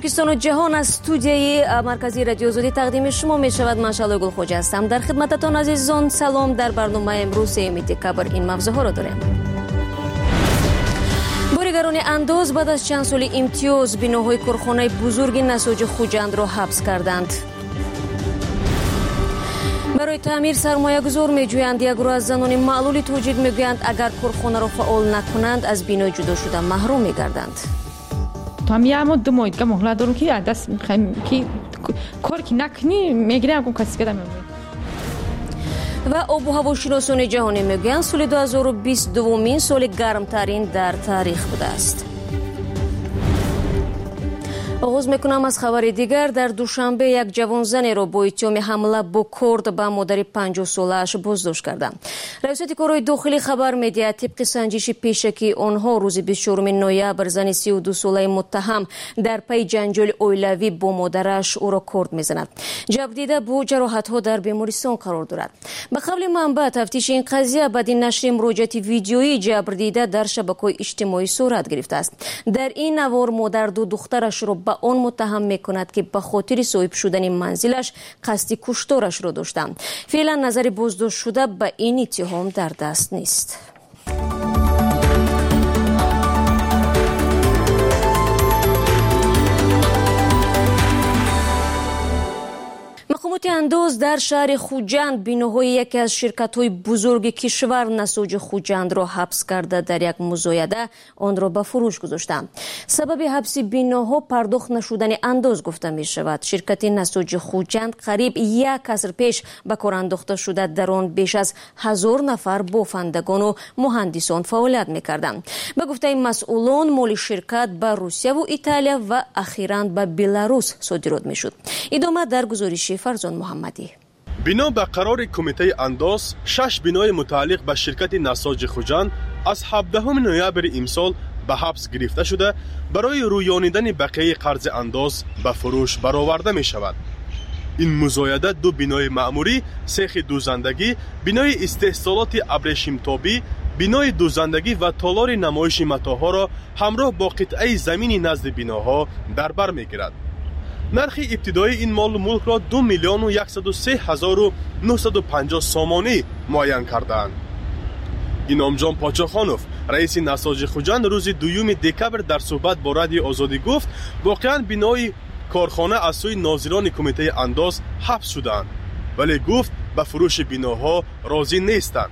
تاجیکستان و جهان از استودیوی مرکزی رادیو آزادی تقدیم شما می شود. من شعله گلخوجه هستم. در خدمتتان عزیزان سلام. در برنامه امروز 3 دکبر این موضوع ها را داریم. بازیگران اندوز بعد از چند سال امتیاز بناهای کارخانه بزرگ نساج خوجند را حبس کردند. برای تعمیر سرمایه گذار می جویند. یک گروه از زنان معلول تاجیک می گویند اگر کارخانه را فعال نکنند از بنا جدا شده محروم می گردند. تو هم یه دو ماه که مهلت دارم که دست میخوایم که کار که نکنی میگیرم که کسی کدام و آب و هوا شناسان جهانی میگویند سال 2020 دومین سال گرمترین در تاریخ بوده است. آغاز میکنم از خبر دیگر. در دوشنبه یک جوان زنی را با اتهام حمله با کارد به مادر 50 ساله‌اش بازداشت کردند. ریاست کارهای داخلی خبر میدهد طبق سنجش پیشکی آنها روز 24 نوامبر زن 32 ساله متهم در پی جنجال اویلوی با مادرش او را کارد میزند. جبدیده با جراحت‌ها در بیمارستان قرار دارد. به قول منبع تفتیش این قضیه بعد نشر مراجعه ویدیویی جبردیده در شبکه‌های اجتماعی صورت گرفته است. در این نوار مادر دو دخترش را آن متهم میکند که به خاطر صاحب شدن منزلش قصد کشتارش را داشتند. فعلا نظر بازداشت شده به این اتهام در دست نیست. مقامات اندوز در شهر خوجند بناهای یکی از شرکت‌های بزرگ کشور نساج خوجند را حبس کرده در یک مزایده آن را به فروش گذاشتند. سبب حبس بناها پرداخت نشدن اندوز گفته می شود. شرکت نساج خوجند قریب یک عصر پیش به کار انداخته شده در آن بیش از 1000 نفر بافندگان و مهندسان فعالیت می‌کردند. به گفته مسئولان مال شرکت به روسیه و ایتالیا و اخیراً به بلاروس صادرات می‌شد. ادامه در گزارش فرزان محمدی. بنا به قرار کمیته اندوز 6 بنای متعلق به شرکت نساج خوجند از 17 نوامبر امسال به حبس گرفته شده برای رویانیدن بقیه قرض اندوز به فروش برآورده می شود. این مزایده دو بنای معموری، سیخ دوزندگی، بنای استحصالات ابریشمتابی، بنای دوزندگی و تالار نمایش متاحها را همراه با قطعه زمین نزد بناها در بر می گیرد. نرخ ابتدایی این مال و ملک را 2,103,950 سامانی معین کردند. اینامجان پاچاخانوف رئیس نساج خوجند روز 2 دکبر در صحبت با رادیو آزادی گفت واقعا بنای کارخانه از سوی ناظران کمیته اندوز حبس شدند، ولی گفت به فروش بناها راضی نیستند.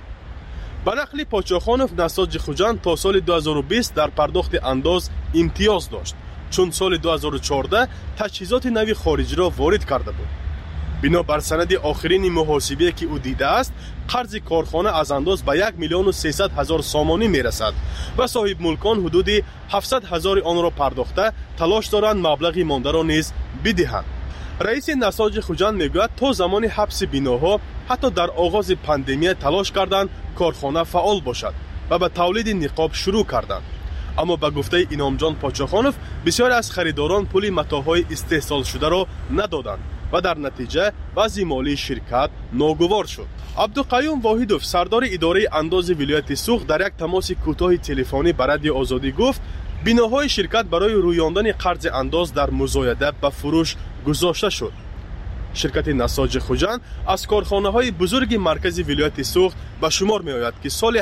به نقل پاچاخانوف نساج خوجند تا سال 2020 در پرداخت اندوز امتیاز داشت، چون سال 2014 تجهیزات نوی خارجی را وارد کرده بود. بنا بر سند آخرین محاسبه که او دیده است قرض کارخانه از اندوز به 1,300,000 سامانی می رسد و صاحب ملکان حدود 700,000 آن را پرداخته تلاش دارند مبلغی مانده را نیز بدهند. رئیس نساج خوجند میگوید تا زمان حبس بناها حتی در آغاز پاندمی تلاش کردند کارخانه فعال باشد و به تولید نقاب شروع کردند. اما به گفته اینامجان پاچاخانوف بسیار از خریداران پول متاحهای استحصال شده را ندادند و در نتیجه وضع مالی شرکت ناگوار شد. عبدالقیوم واحدوف سردار اداره اندوز ولایت سوخت در یک تماس کوتاه تلفنی با رادیو آزادی گفت بناهای شرکت برای رویاندن قرض اندوز در مزایده به فروش گذاشته شد. شرکت نساج خوجند از کارخانه‌های بزرگ مرکز ولایت سوخت به شمار می‌آید که سال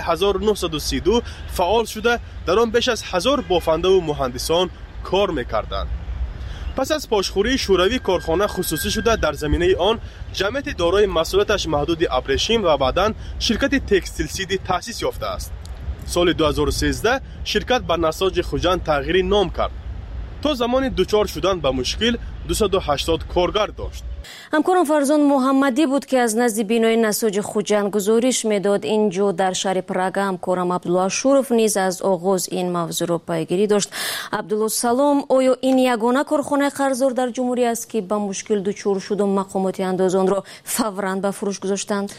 1932 فعال شده در آن بیش از 1000 بافنده و مهندسان کار می‌کردند. پس از پاشخوری شوروی کارخانه خصوصی شده در زمینه آن جمعیت دارای مسئولیتش محدود ابریشم و بعداً شرکت تکستیل سیدی تأسیس یافته است. سال 2013 شرکت به نساج خوجند تغییر نام کرد. تا زمان دوچار شدن به مشکل 280 کارگر داشت. همکارم فرزان محمدی بود که از نزد بنای نساج خوجند گزارش میداد. اینجا در شهر پراگ همکارم عبدالله شورف نیز از آغاز این موضوع را پیگیری داشت. عبدالله سلام، آیا این یگانه کارخانه قرضدار در جمهوری است که به مشکل دچار شد و مقامات اندوز آن را فوراً به فروش گذاشتند؟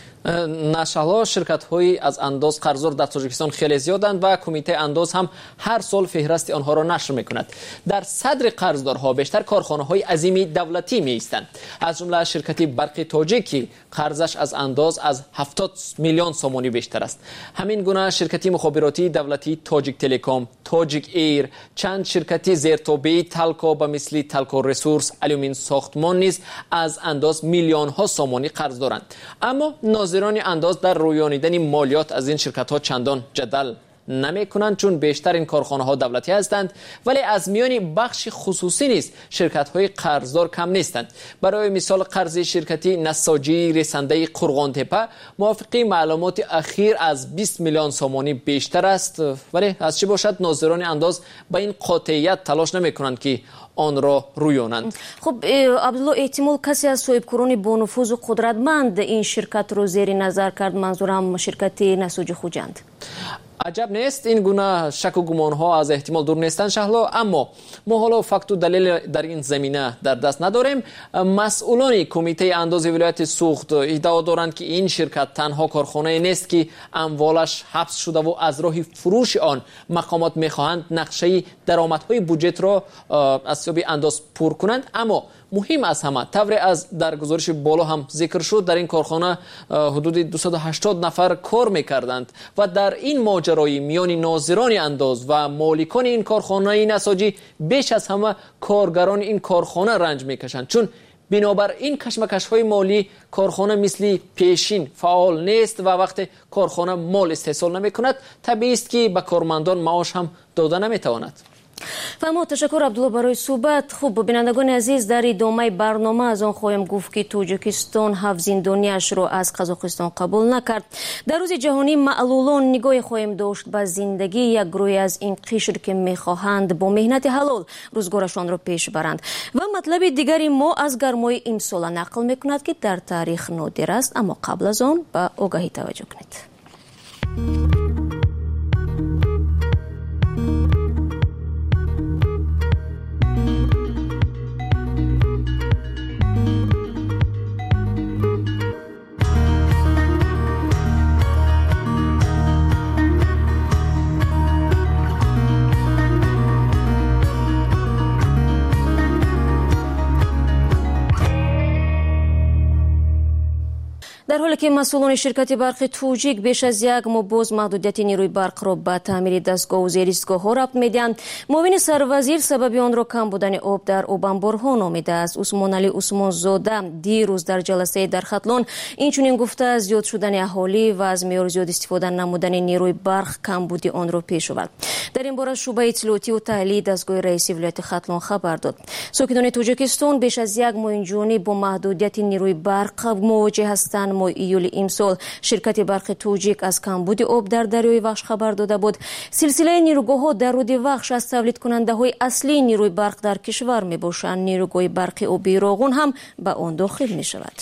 نشالا شرکت های از اندوز قرضدار در تاجیکستان خیلی زیادند و کمیته اندوز هم هر سال فهرست آنها را نشر میکند. در صدر قرضدارها بیشتر کارخانه های عظیم دولتی می ایستند. از جمله شرکت برق تاجیکی قرضش از انداز از 70 میلیون سومانی بیشتر است. همین گونه شرکت مخابراتی دولتی تاجیک تلکام، تاجیک ایر، چند شرکت زیرتابعی تلکو به مثل تلکو ریسورس، الومین ساختمان نیز از انداز میلیون ها سومانی قرض دارند. اما ناظران انداز در رویانیدن مالیات از این شرکت ها چندان جدل نمی کنند، چون بیشتر این کارخانه ها دولتی هستند، ولی از میان بخش خصوصی نیست شرکت های قرضدار کم نیستند. برای مثال قرض شرکتی نساجی رسنده قرغان تپه موافق معلومات اخیر از 20 میلیون سومانی بیشتر است، ولی از چه باشد ناظران انداز با این قاطعیت تلاش نمی کنند که آن را رویانند. خب عبدالله، احتمال کسی از صاحبکاران با نفوذ و قدرتمند این شرکت رو زیر نظر کرد، منظورم شرکت نساجی خوجند؟ عجب نیست، این گونه شک و گمان ها از احتمال دور نیستند شهلا، اما ما حالا فکت و دلیل در این زمینه در دست نداریم. مسئولان کمیته انداز ولایت سوخت ادعا دارند که این شرکت تنها کارخانه نیست که اموالش حبس شده و از راه فروش آن مقامات میخواهند نقشه درآمدهای بودجه را از سبب انداز پر کنند. اما مهم از همه، طور از در گزارش بالا هم ذکر شد، در این کارخانه حدود 280 نفر کار میکردند و در این ماجرای میان ناظران انداز و مالکان این کارخانه نساجی بیش از همه کارگران این کارخانه رنج میکشند، چون بنابر این کشمکش های مالی کارخانه مثل پیشین فعال نیست و وقتی کارخانه مال استحصال نمی کند طبیعی است که به کارمندان معاش هم داده نمی تواند. فهمو، تشکر عبدالله برای صحبت. خوب بینندگان عزیز، در ادامه برنامه از آن خواهیم گفت که تاجیکستان 7 زندانیش را از قزاقستان قبول نکرد. در روز جهانی معلولان نگاه خواهیم داشت به زندگی یک گروه از این قشر که میخواهند با مهنت حلال روزگارشان را پیش برند. و مطلب دیگری ما از گرمای امسال نقل میکند که در تاریخ نادر است، اما قبل از آن به آگاهی توجه کنید. در حالی که مسئولان شرکت برق توجیک بیش از یک ماه باز محدودیت نیروی برق را به تعمیر دستگاه و زیرایستگاه ها ربط میدهند، معاون سروزیر سبب آن را کم بودن آب در آب انبارها نامیده است. عثمان علی عثمان زاده دیروز در جلسه در ختلان اینچنین گفته از زیاد شدن اهالی و از معیار زیاد استفاده نمودن نیروی برق کم بودی آن را پیش آورد. در این باره شعبه اطلاعاتی و تحلیل دستگاه رئیسی ولایت ختلان خبر داد. ساکنان تاجیکستان بیش از یک ماه اینجوری با محدودیت نیروی برق مواجه هستند. ماه ایول امسال شرکت برق توجیک از کمبود آب در دریای وخش خبر داده بود. سلسله نیروگاه‌ها در رود وخش از تولید کننده های اصلی نیروی برق در کشور می باشند. نیروگاه برق آبی راغون هم به آن داخل می شود.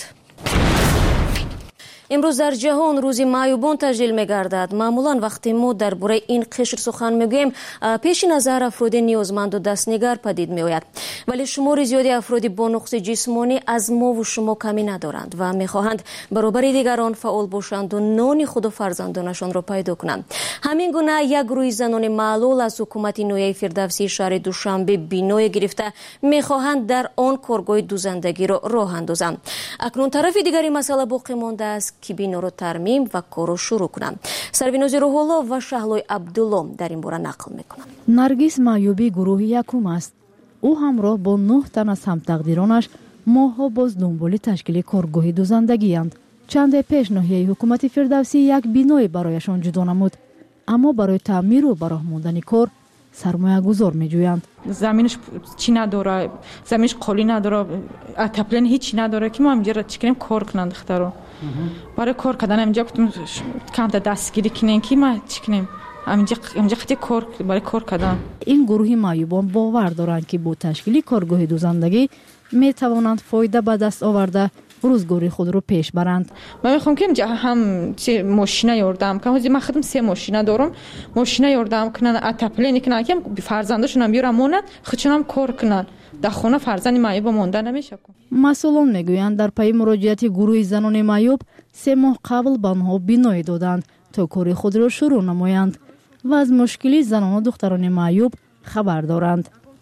امروز در جهان روز معیوبان تجلیل می‌گردد. معمولا وقتی ما درباره این قشر سخن میگوییم پیش نظر افراد نیازمند و دستنگر پدید میآید، ولی شمار زیادی افراد با نقص جسمانی از ما و شما کمی ندارند و میخواهند برابر دیگران فعال باشند و نان خود و فرزندانشان را پیدا کنند. همین گونه یک گروه زنان معلول از حکومت نویه فردوسی شهر دوشنبه بینایی گرفته میخواهند در آن کارگاه دوزندگی را راه اندازند. اکنون طرف دیگری مسئله باقی مانده است که بینا رو ترمیم و کارو شروع کنم. سرویناز روح‌الله و شهلای عبدالله در این باره نقل میکنم. نرگس معیوبی گروه یکم است. او همراه با 9 تن از همتقدیرانش ماها باز دنبال تشکیل کارگاه دوزندگی اند. چند پیش ناحیه حکومت فردوسی یک بینای برایشان جدا نمود، اما برای تعمیر و براه ماندن کار سرمایه گذار می جویند. زمینش چی نداره، زمینش قالی نداره، اتپلن هیچی نداره که ما اینجا چیکاریم کار کنند دخترو. برای کار کردن اینجا گفتم کم دستگیری کنین که ما چیکنیم اینجا خیلی کار برای کار کردن. این گروه معیوبان باور دارند که با تشکیل کارگاه دوزندگی می توانند فایده به دست آورده روزگاری خود رو پیش برند. من میخوام که اینجا هم ماشینه یاردم کنم، من خودم 3 ماشینه دارم، ماشینه یاردم کنن اتپلین کنن که فرزنداشون هم بیارم مونن خودشون هم کار کنن در خونه فرزند معیوب مونده نمیشه. مسئولان میگویند در پی مراجعت گروه زنان معیوب 3 ماه قبل به آنها بینایی دادند تا کار خود را شروع نمایند و از مشکلی زنان و دختران معیوب خبر دارند.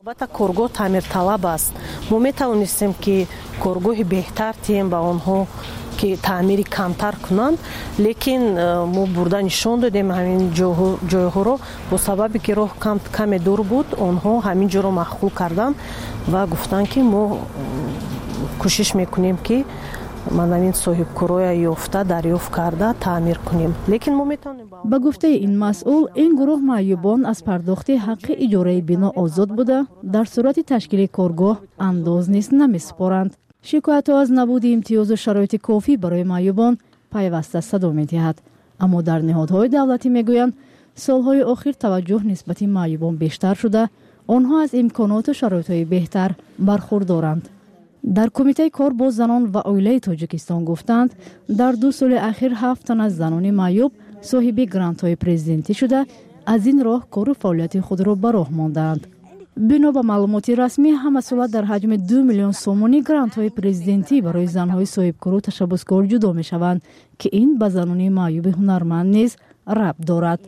البته کارگاه تعمیر طلب است. ما میتوانستیم که کارگاه بهتر تیم به آنها که تعمیر کمتر کنند، لیکن ما برده نشان دادیم همین جایها رو با سببی که راه کم دور بود آنها همین جا رو مخفول کردن و گفتن که ما کوشش میکنیم که این صاحب کارای یافته دریافت کرده تعمیر کنیم، لیکن ما میتونیم. با گفته این مسئول این گروه معیوبان از پرداخت حق اجاره بنا آزاد بوده، در صورت تشکیل کارگاه انداز نیز نمیسپارند. شکایت از نبود امتیاز و شرایط کافی برای معیوبان پیوسته صدا می‌دهد، اما در نهادهای دولتی میگویند سالهای اخیر توجه نسبت معیوبان بیشتر شده، آنها از امکانات و شرایط‌های بهتر برخوردارند. در کمیته کار با زنان و عائله تاجیکستان گفتند در 2 سال اخیر 7 تن از زنان معیوب صاحب گرانت‌های پرزیدنتی شده، از این راه کار و فعالیت خود را به راه ماندند. بنا به معلومات رسمی همسالت در حجم 2 میلیون سومانی گرانت‌های پرزیدنتی برای زن‌های صاحبکار و تشبثکار جدا می‌شوند که این به زنان معیوب هنرمند نیز ربط دارد.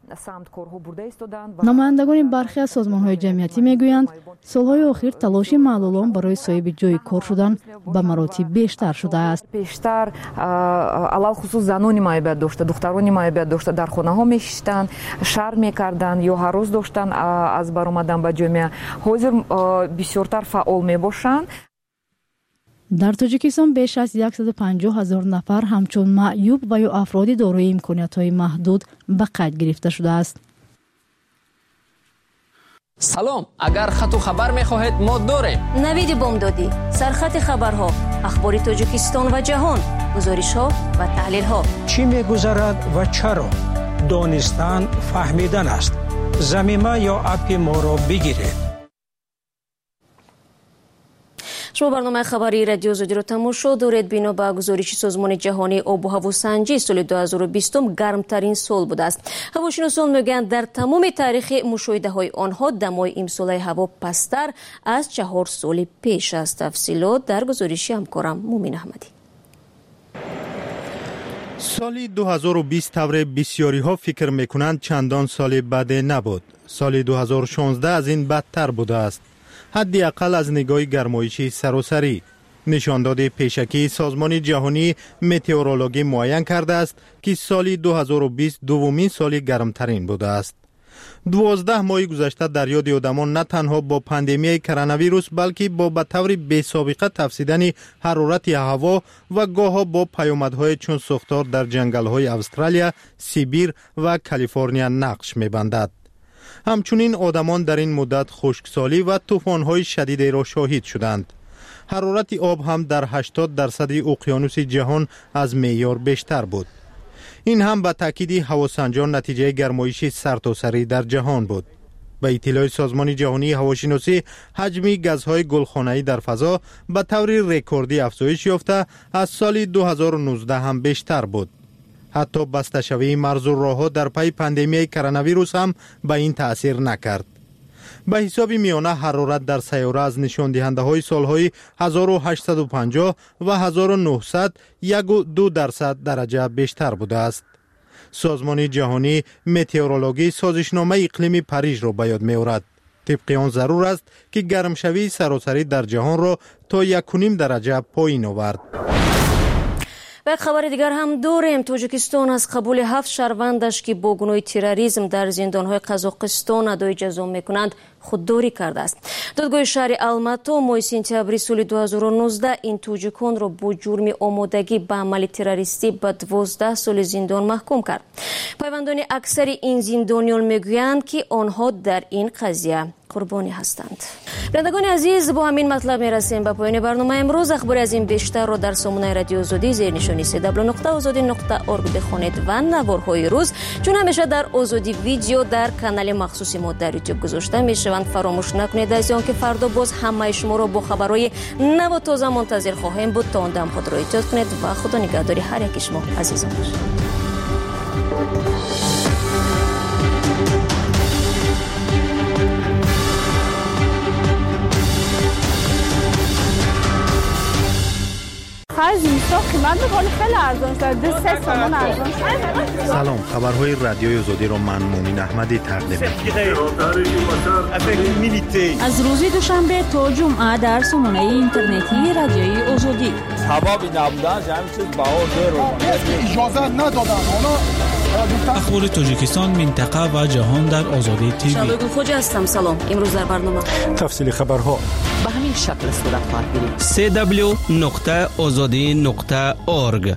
نمایندگان برخی از سازمان‌های جمعیتی می‌گویند سال‌های اخیر تلاش معلولان برای صاحب جای کار شدن به مراتب بیشتر شده است. بیشتر علل خصوص زنان معیوب داشته، دختران معیوب داشته در خانه‌ها می‌شستند، شر می‌کردند یا هر روز داشتن از برآمدن به جامعه. حاضر بسیارتر فعال می‌باشند. در تاجیکستان بیش از 150,000 نفر همچون معیوب و یا افراد دارای امکانات‌های محدود به قید گرفته شده است. سلام، اگر خط و خبر می‌خواهید ما داریم. نوید بامدادی، سرخط خبرها، اخبار تاجیکستان و جهان، گزارش‌ها و تحلیل‌ها. چی می‌گذرد و چرا؟ دانستن فهمیدن است. زمینه یا اپ ما را بگیرید. شما برنامه خبری رادیو آزادی رو تماشا دارید. بنا به گزارش سازمان جهانی آب و هوا سنجی سال 2020 گرمترین سال بوده است. هواشناسان میگویند در تمام تاریخ مشاهده های آنها دمای امسال هوا پستر از 4 سال پیش است. تفصیلات در گزارش همکارم مومن احمدی. سال 2020 طور بسیاری ها فکر میکنند چندان سال بد نبود. سال 2016 از این بدتر بوده است. حداقل از نگاه گرمایش سراسری. نشانداد پیشکی سازمان جهانی متئورولوژی معین کرده است که سال 2020 دومین سال گرمترین بوده است. 12 ماه گذشته در یاد آدمان نه تنها با پاندمی کرونا ویروس بلکه با به طور بی‌سابقه تفسیدن حرارت هوا و گاه‌ها با پیامدهای چون سوختار در جنگل‌های استرالیا، سیبیر و کالیفرنیا نقش می‌بندد. همچنین آدمان در این مدت خشکسالی و طوفان‌های شدید را شاهد شدند. حرارت آب هم در 80% اقیانوس جهان از معیار بیشتر بود. این هم به تاکید هواسنجان نتیجه گرمایش سرتاسری در جهان بود. به اطلاع سازمان جهانی هواشناسی، حجم گازهای گلخانه‌ای در فضا به طور رکوردی افزایش یافته از سال 2019 هم بیشتر بود. حتی بسته شوی مرز و راه‌ها در پی پاندمی کرونا ویروس هم به این تأثیر نکرد. به حساب میانه حرارت در سیاره از نشان دهنده های سالهای 1850 و 1900 1.2% درجه بیشتر بوده است. سازمان جهانی متئورولوژی سازشنامه اقلیمی پاریژ را به یاد می‌آورد. طبق آن ضرور است که گرمشوی سراسری در جهان را تا 1.5 درجه پایین آورد. و یک خبر دیگر هم داریم. تاجیکستان از قبول 7 شهروندش که با گناه تروریسم در زندان‌های قزاقستان ادای جزا می‌کنند خودداری کرده است. دادگاه شهر الماتو ماه سپتامبر سال 2019 این تاجیکان را با جرم آمادگی به عمل تروریستی به 12 سال زندان محکوم کرد. پیوندان اکثر این زندانیان میگویند که آنها در این قضیه قربانی هستند. بینندگان عزیز، با همین مطلب میرسیم به پایان برنامه امروز. اخباری از این بیشتر را در سامانه رادیو آزادی زیر نشانی cw.azadi.org بخوانید و نوارهای روز چون همیشه در آزادی ویدیو در کانال مخصوص ما در یوتیوب گذاشته میشوند. فراموش نکنید از آنکه فردا باز همه شما را با خبرهای نو و تازه منتظر خواهیم بود. تا آن دم خود را احتیاط کنید و خدا نگهداری هر یک شما عزیزان باشید. آخر زمستان قیمت میکنه خیلی ارزان شده 3 تومان ارزان شده. سلام، خبرهای رادیوی آزادی را من مؤمن احمدی تقدیم می‌کنم. از روز دوشنبه تا جمعه در سامانه اینترنتی رادیوی آزادی. هوا نبودن همین چیز بهار اجازه ندادن. اخبار تاجیکستان، منطقه و جهان در آزادی تیوی. شادو خوجا هستم. سلام. امروز در برنامه تفصیل خبرها به همین شکل صورت خواهد گرفت. www.azadi.org.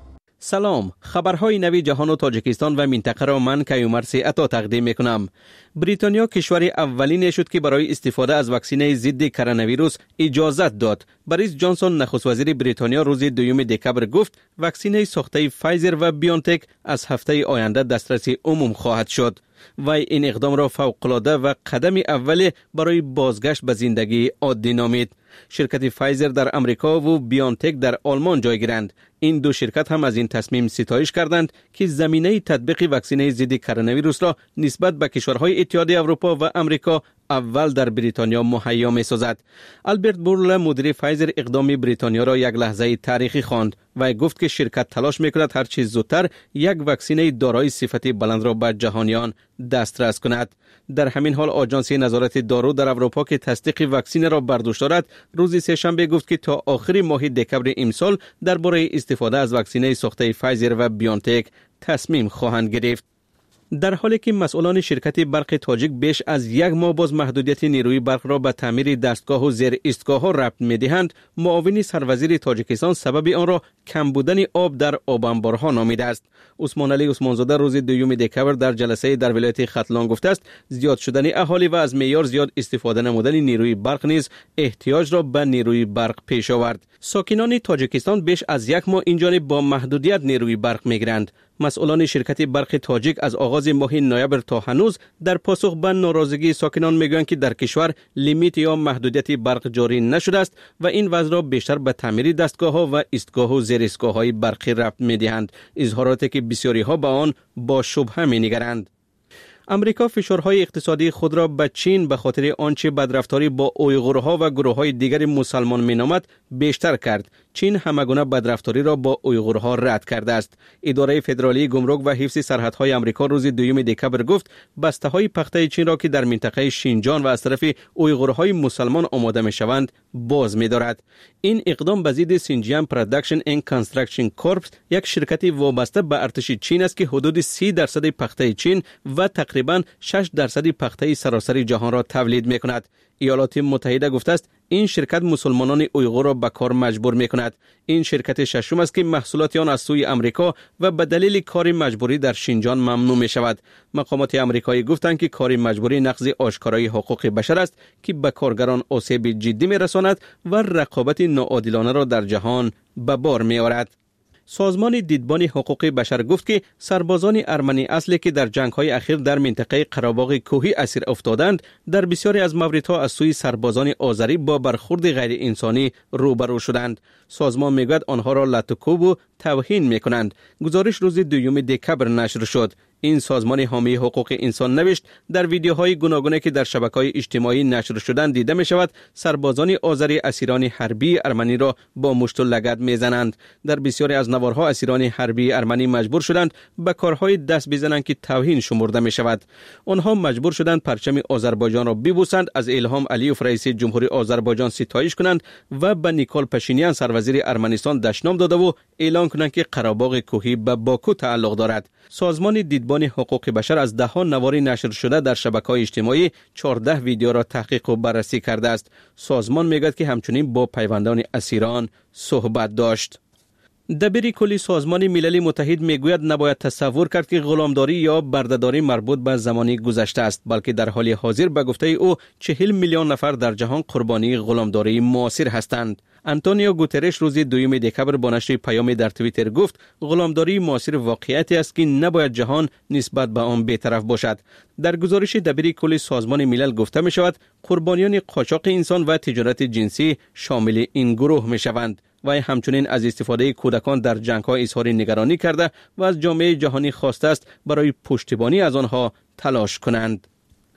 سلام، خبرهای نوی جهان و تاجیکستان و منطقه را من کیومرثی عطا تقدیم میکنم. بریتانیا کشور اولین شد که برای استفاده از واکسن ضد کرونا ویروس اجازت داد. بوریس جانسون نخست وزیر بریتانیا روز 2 دکبر گفت واکسن ساخته فایزر و بیونتک از هفته آینده دسترس عموم خواهد شد. وی این اقدام را فوق‌العاده و قدم اول برای بازگشت به زندگی عادی نامید. شرکت فایزر در امریکا و بیونتک در آلمان جای گیرند. این دو شرکت هم از این تصمیم ستایش کردند که زمینه تطبیق واکسن ضد کرونا ویروس را نسبت به کشورهای اتحادیه اروپا و امریکا اول در بریتانیا مهیا می‌سازد. آلبرت بورل مدیر فایزر اقدام بریتانیا را یک لحظه تاریخی خواند و گفت که شرکت تلاش می‌کند هر چه زودتر یک واکسن دارای صفت بلند را به جهانیان دسترس کند. در همین حال آژانس نظارت دارو در اروپا که تصدیق واکسن را بر دوش دارد روز سه‌شنبه گفت که تا آخر ماه دکبر امسال درباره استفاده از واکسن ساخته فایزر و بیونتک تصمیم خواهند گرفت. در حالی که مسئولان شرکت برق تاجیک بیش از یک ماه باز محدودیت نیروی برق را به تعمیر دستگاه و زیر ایستگاه‌ها ربط می‌دهند، معاون سروزیر تاجیکستان سبب آن را کم بودن آب در آب انبارها نامیده است. عثمان علی عثمانزاده روز 2 دکبر در جلسه در ولایت ختلان گفته است زیاد شدن اهالی و از معیار زیاد استفاده نمودن نیروی برق نیز احتیاج را به نیروی برق پیش آورد. ساکنان تاجیکستان بیش از یک ماه اینجانب با محدودیت نیروی برق می‌گیرند. مسئولان شرکت برق تاجیک از آغاز ماه نوامبر تا هنوز در پاسخ به ناراضگی ساکنان میگویند که در کشور لیمیت یا محدودیت برق جاری نشده است و این وضع را بیشتر به تعمیر دستگاه‌ها و ایستگاه و زیر ایستگاه‌های برقی ربط می‌دهند. اظهاراتی که بسیاری‌ها به آن با شبهه می‌نگرند. امریکا فشارهای اقتصادی خود را به چین به خاطر آنچه بدرفتاری با اویغورها و گروه‌های دیگر مسلمان می‌نامد بیشتر کرد. چین همگونه بدرفتاری را با اویغورها رد کرده است. اداره فدرالی گمرک و حفظ سرحدهای امریکا روز 2 دکبر گفت بسته‌های پخته چین را که در منطقه شینجان و از طرف اویغورهای مسلمان آماده می‌شوند باز می‌دارد. این اقدام به ضد سینجیان پروداکشن اند کانستراکشن کورپس، یک شرکت وابسته به ارتش چین است که حدود 30% پخته چین و تقریباً 6% پخته سراسر جهان را تولید می‌کند. ایالات متحده گفته است این شرکت مسلمانان اویغور را به کار مجبور می‌کند. این شرکت ششم است که محصولات آن از سوی امریکا و به دلیل کار مجبوری در شینجان ممنوع می‌شود. مقامات آمریکایی گفتند که کار مجبوری نقض آشکارای حقوق بشر است که به کارگران آسیب جدی می‌رساند و رقابت ناعادلانه را در جهان به بار می‌آورد. سازمان دیدبان حقوق بشر گفت که سربازان ارمنی اصلی که در جنگ‌های اخیر در منطقه قره‌باغ کوهی اسیر افتادند در بسیاری از موردها از سوی سربازان آذری با برخورد غیر انسانی روبرو شدند. سازمان میگوید آنها را لطوکوب و توهین میکنند. گزارش روز 2 دکبر نشر شد. این سازمان حامی حقوق انسان نوشت در ویدیوهای گوناگونی که در شبکه‌های اجتماعی نشر شدند دیده می شود سربازان آذری اسیران حربی ارمنی را با مشت و لگد میزنند. در بسیاری از نوارها اسیران حربی ارمنی مجبور شدند به کارهای دست بزنند که توهین شمرده می شود. آنها مجبور شدند پرچم آذربایجان را ببوسند، از ایلهام علیوف رئیس جمهوری آذربایجان ستایش کنند و به نیکول پاشینیان سروزیر ارمنستان دشنام داده و اعلام کنند که قره‌باغ کوهی به باکو تعلق دارد. سازمان دیدبان حقوق بشر از ده‌ها نوار نشر شده در شبکه‌های اجتماعی 14 ویدیو را تحقیق و بررسی کرده است. سازمان میگوید که همچنین با پیوندان اسیران صحبت داشت. دبیر کلی سازمان ملل متحد میگوید نباید تصور کرد که غلامداری یا بردهداری مربوط به زمانی گذشته است، بلکه در حال حاضر به گفته او 40 میلیون نفر در جهان قربانی غلامداری معاصر هستند. آنتونیو گوترش روز 2 دکبر با نشر پیامی در توییتر گفت غلامداری معاصر واقعیتی است که نباید جهان نسبت به آن بی‌طرف باشد. در گزارش دبیر کل سازمان ملل گفته می شود قربانیان قاچاق انسان و تجارت جنسی شامل این گروه می شوند و همچنین از استفاده کودکان در جنگ‌ها اظهار نگرانی کرده و از جامعه جهانی خواسته است برای پشتیبانی از آنها تلاش کنند.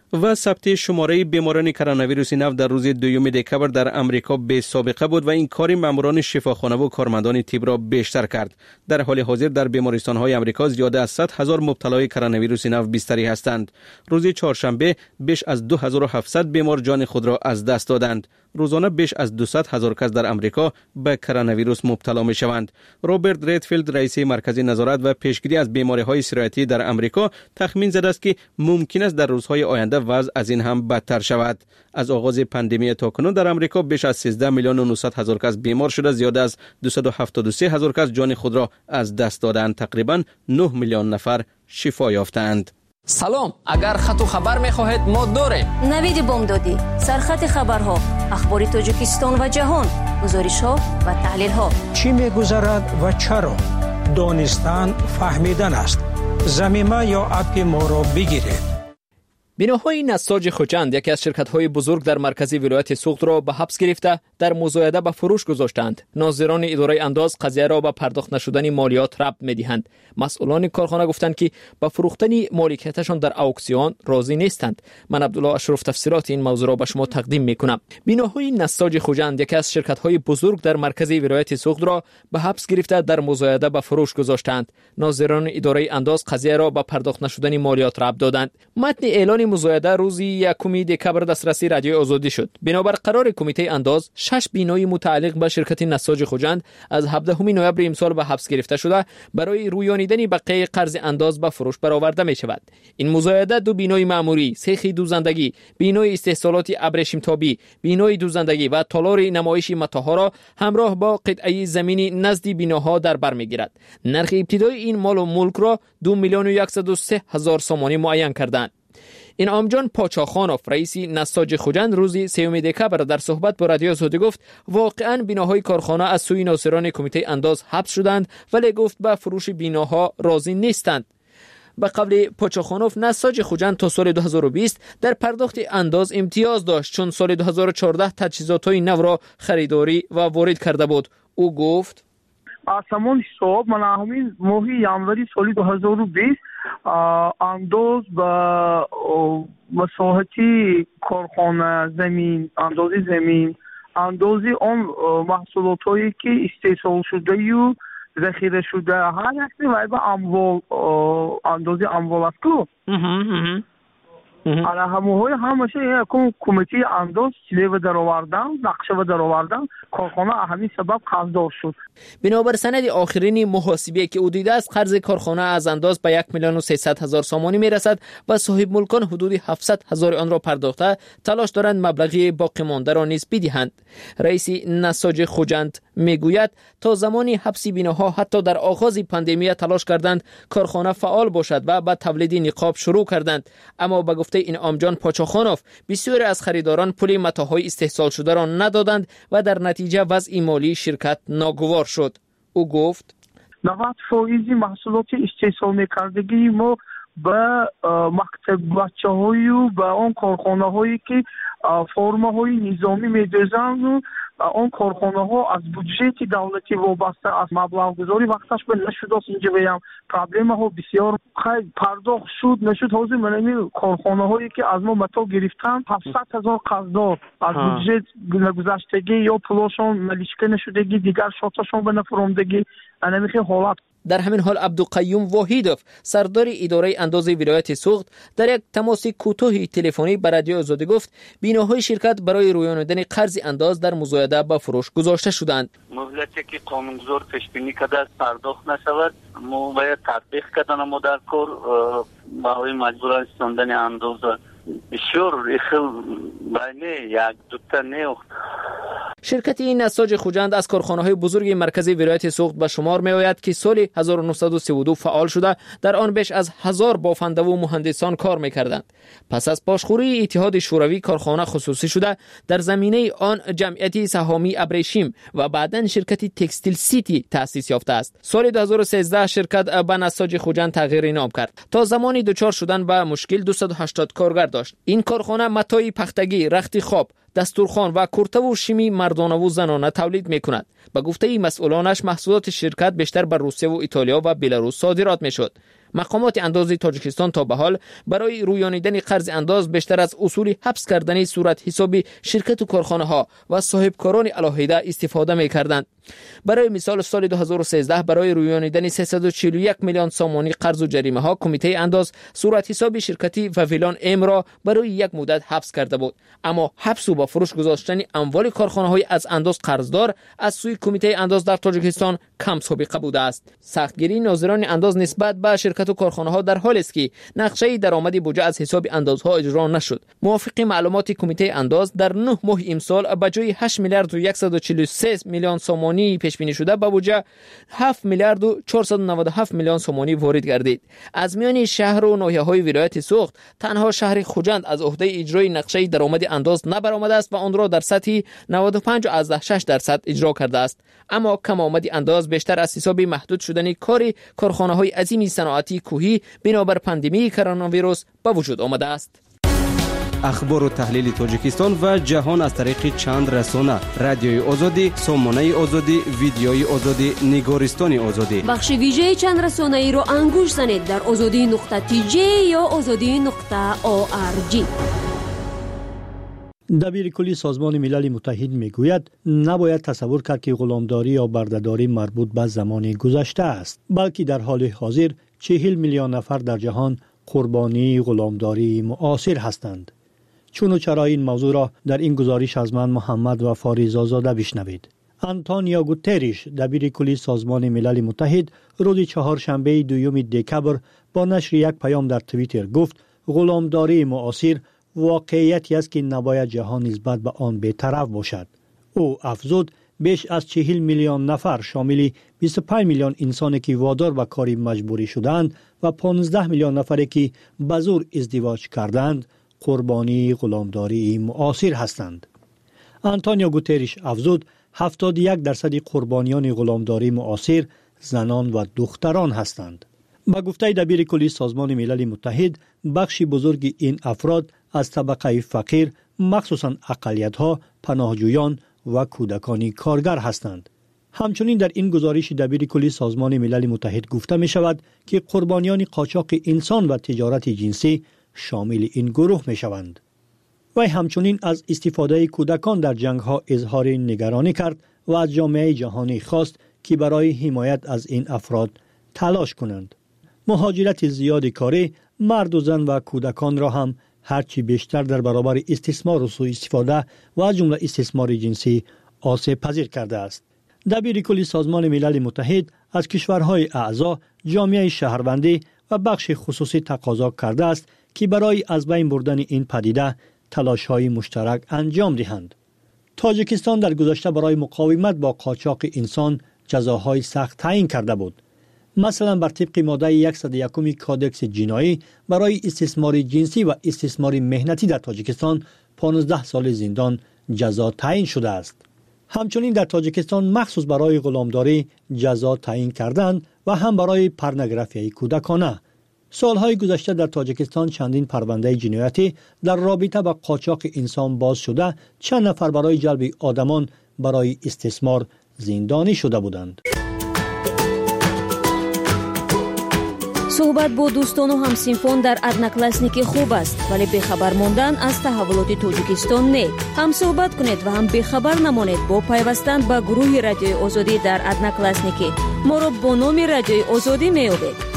و ثبت شماره بیماران کرونا ویروس نو در روز 2 دکبر در امریکا بی سابقه بود و این کار ماموران شفاخانه و کارمندان طب را بیشتر کرد. در حال حاضر در بیمارستان‌های امریکا زیاده از 100,000 مبتلای کرونا ویروس نو بستری هستند. روز چهارشنبه بیش از 2700 بیمار جان خود را از دست دادند. روزانه بیش از 200,000 کس در امریکا به کرونا ویروس مبتلا می شوند. رابرت ریدفیلد رئیس مرکز نظارت و پیشگیری از بیماری‌های سرایتی در امریکا تخمین زده است که ممکن است در روزهای آینده وضع از این هم بدتر شود. از آغاز پاندمی تا کنون در امریکا بیش از 13 میلیون و 900 هزار کس بیمار شده، زیاده از 273 هزار کس جان خود را از دست دادند. تقریبا 9 میلیون نفر شفا یافتند. سلام، اگر خط و خبر می‌خواهید ما داریم. نوید بامدادی، سرخط خبرها، اخبار تاجیکستان و جهان، گزارش‌ها و تحلیل‌ها. چی می‌گذرد و چرا؟ دانستن فهمیدن است. زمینه یا اپ ما را بگیرید. بیناهای نساج خوجند، یکی از شرکت‌های بزرگ در مرکز ولایت سوخت را به حبس گرفته در مزایده به فروش گذاشتند. ناظران اداره انداز قضیه را به پرداخت نشدن مالیات ربط می‌دهند. مسئولان کارخانه گفتند که به فروختن مالکیتشان در اکسیون راضی نیستند. من عبدالله اشرف تفسیرات این موضوع را به شما تقدیم می‌کنم. بیناهای نساج خوجند، یکی از شرکت‌های بزرگ در مرکز ولایت سوخت را به حبس گرفته در مزایده به فروش گذاشتند. ناظران اداره انداز قضیه را به پرداخت نشدن مالیات ربط دادند. متن اعلان مزایده روز 1 دکبر دسترسی رادیو آزادی شد. بنابر قرار کمیته انداز 6 بینای متعلق به شرکت نساج خوجند از 17 نوامبر امسال به حبس گرفته شده برای رویانیدن بقیه قرض انداز به فروش برآورده می شود. این مزایده 2 بینای معموری، سیخ دوزندگی، بینای استحصالات ابریشم تابی، بینای دوزندگی و تالار نمایش متاها را همراه با قطعه زمینی نزد بیناها در بر میگیرد. نرخ ابتدایی این مال و ملک را 2,103,000 سومانی معین کردند. انعام جان پاچاخانوف رئیس نساج خوجند روز 3 دکبر در صحبت با رادیو آزادی گفت واقعا بیناهای کارخانه از سوی ناظران کمیته انداز حبس شدند، ولی گفت به فروش بیناها راضی نیستند. به قول پاچاخانوف نساج خوجند تا سال 2020 در پرداخت انداز امتیاز داشت، چون سال 2014 تجهیزات‌های نو را خریداری و وارد کرده بود. او گفت آسمان حساب من همین ماه январи سال 2020 انداز به مساحتی کارخانه زمین، اندازی زمین، اندازی آن محصولات هایی که استحصال شده و ذخیره شده هر یک و به اموال، اندازی اموال است که على همه همشه یک کمیته انداز چیزی و در آوردن، نقشه و در آوردن، کارخانه همین سبب قرضدار شد. بنابر سند آخرین محاسبه که او دیده است، قرض کارخانه از انداز به 1,300,000 سومانی میرسد و صاحب ملکان حدود 700,000 آن را پرداخته تلاش دارند مبلغ باقی مانده را نیز بدهند. رئیس نساج خوجند میگوید تا زمانی حبس بیناها حتی در آغاز پاندمی تلاش کردند کارخانه فعال باشد و به تولید نقاب شروع کردند، اما به گفته انعام جان پاچاخانوف بسیاری از خریداران پول متاهای استحصال شده را ندادند و در نتیجه وضع مالی شرکت ناگوار شد. او گفت 90% محصولات استحصال می‌کردگی ما به مکتب بچه‌های و به آن کارخانه‌هایی که فرم‌های نظامی می‌دوزند و آن کارخانه‌ها از بودجه دولتی وابسته از مبلغ گذاری وقتش به نشد است. اینجا بگم پرابلم ها بسیار خیلی پرداخت شد نشد. حاضر من کارخانه‌هایی که از ما متا گرفتن 700,000 قرضدار از بودجه گذشتگی یا پولشون ملیشکه نشدگی دیگر شاتشون به نفرمدگی انمیخی حالت. در همین حال عبدالقیوم واحیدوف سردار اداره انداز ولایت سوخت در یک تماس کوتاه تلفنی با رادیو آزادی گفت بیناهای شرکت برای رویانیدن قرض انداز در مزایده به فروش گذاشته شدند. مهلتی که قانونگذار پیش بینی کرده پرداخت نشود، ما باید تطبیق کردن ما در کار برای مجبور رساندن انداز بسیار خیلی بینه یک دوتا نه. شرکت نساج خوجند از کارخانه‌های بزرگ مرکزی ولایت سوخت به شمار می‌آید که سال 1932 فعال شده در آن بیش از 1000 بافنده و مهندسان کار می‌کردند. پس از پاشخوری اتحاد شوروی کارخانه خصوصی شده در زمینه آن جمعیت سهامی ابریشم و بعداً شرکت تکستیل سیتی تأسیس یافته است. سال 2013 شرکت به نساج خوجند تغییر نام کرد. تا زمانی دچار شدن به مشکل 280 کارگر داشت. این کارخانه متای پختگی، رخت خواب، دستورخوان و کرته و شیمی مردانه و زنانه تولید می‌کند. به گفته مسئولانش محصولات شرکت بیشتر به روسیه و ایتالیا و بلاروس صادرات می‌شد. مقامات انداز تاجیکستان تا به حال برای رویانیدن قرض انداز بیشتر از اصول حبس کردن صورت حسابی شرکت و کارخانه ها و صاحبکاران علاهیده استفاده می‌کردند. برای مثال سال 2013 برای رویانیدن 341 میلیون سامانی قرض و جریمه ها کمیته انداز صورت حسابی شرکتی وویلان ام را برای یک مدت حبس کرده بود، اما حبس و با فروش گذاشتن اموال کارخانه های از انداز قرضدار از سوی کمیته انداز در تاجیکستان کم سابقه بوده است. سختگیری ناظران انداز نسبت به شرکت و کارخانه ها در حالی است که نقشه درآمد بودجه از حساب اندازها اجرا نشد. موافق معلومات کمیته انداز در 9 ماه امسال به جای 8 میلیارد و 143 میلیون سامانی پیش بینی شده به بودجه 7 میلیارد و 497 میلیون سامانی وارد گردید. از میان شهر و ناحیه‌های ولایت سوخت تنها شهر خوجند از عهده اجرای نقشه درآمد انداز نبرآمده است و آن را در سطح 95.6% اجرا کرده است. اما کم آمد انداز بیشتر از حساب محدود شدن کار کارخانه‌های عظیم صنعتی کوهی بنابر پاندمی کرونا ویروس به وجود آمده است. اخبار و تحلیل تاجیکستان و جهان از طریق چند رسانه: رادیوی آزادی، سامانه آزادی، ویدیوی آزادی، نگارستان آزادی. بخش ویژه چند رسانه ای رو انگوش زنید در azadi.tj یا azadi.org. دبیر کلی سازمان ملل متحد میگوید نباید تصور کرد که غلامداری یا بردهداری مربوط به زمان گذشته است، بلکه در حال حاضر 40 میلیون نفر در جهان قربانی غلامداری معاصر هستند. چون و چرا این موضوع را در این گزارش از من محمد و فاریزاده بشنوید. آنتونیو گوتریش دبیر کلی سازمان ملل متحد روز چهارشنبه 2 دکبر با نشر یک پیام در توییتر گفت غلامداری معاصر واقعیتی است که نباید جهان نسبت به آن بی‌طرف باشد. او افزود بیش از 40 میلیون نفر شامل 25 میلیون انسانی که وادار به کاری مجبوری شدند و 15 میلیون نفری که به زور ازدواج کردند قربانی غلامداری معاصر هستند. آنتونیو گوتریش افزود 71% قربانیان غلامداری معاصر زنان و دختران هستند. با گفته دبیر کلی سازمان ملل متحد بخشی بزرگ این افراد از طبقه فقیر مخصوصاً اقلیت‌ها، پناهجویان و کودکان کارگر هستند. همچنین در این گزارش دبیر کلی سازمان ملل متحد گفته می شود که قربانیان قاچاق انسان و تجارت جنسی شامل این گروه می شوند. و همچنین از استفاده کودکان در جنگ ها اظهار نگرانی کرد و از جامعه جهانی خواست که برای حمایت از این افراد تلاش کنند. مهاجرت زیاد کاری مرد و زن و کودکان را هم هرچی بیشتر در برابر استثمار و سوء استفاده و از جمله استثمار جنسی آسیب پذیر کرده است. دبیر کلی سازمان ملل متحد از کشورهای اعضا، جامعه شهروندی و بخش خصوصی تقاضا کرده است که برای از بین بردن این پدیده تلاش‌های مشترک انجام دهند. تاجیکستان در گذشته برای مقاومت با قاچاق انسان جزاهای سخت تعیین کرده بود. مثلا بر طبق ماده 101 کادکس جنایی برای استثمار جنسی و استثمار مهنتی در تاجیکستان 15 سال زندان جزا تعیین شده است. همچنین در تاجیکستان مخصوص برای غلامداری جزا تعیین کردند و هم برای پورنوگرافی کودکانه. سالهای گذشته در تاجیکستان چندین پرونده جنایتی در رابطه با قاچاق انسان باز شده، چند نفر برای جلب آدمان برای استثمار زندانی شده بودند. صحبت با دوستان و همسنفان در ادناکلاسنیک خوب است، ولی بخبر ماندن از تحولات تاجیکستان نه. هم صحبت کنید و هم بخبر نمانید با پیوستن به گروه رادیوی آزادی در ادناکلاسنیک. ما را با نام رادیوی آزادی می‌یابید.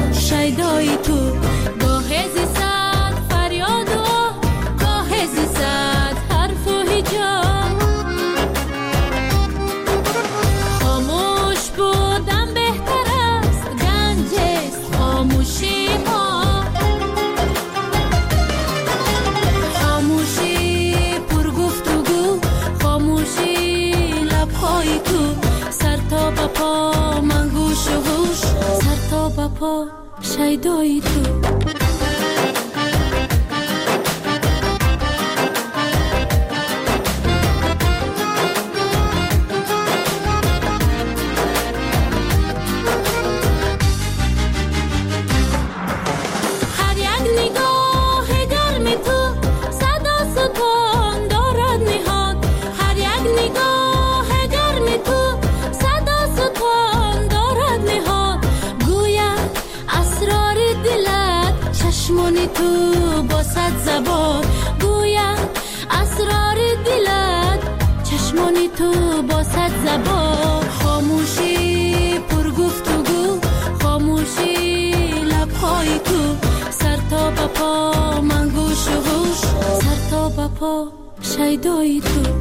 شیدای تو گاه زیستن فریاد و گاه زیستن شیدای تو. چشمانی تو با صد زبان گویم اسرار دلت، چشمانی تو با صد زبان. خاموشی پر گفتگو، خاموشی لبهای تو، سر تا به پا من گوش و هوش، سر تا به پا شیدای تو.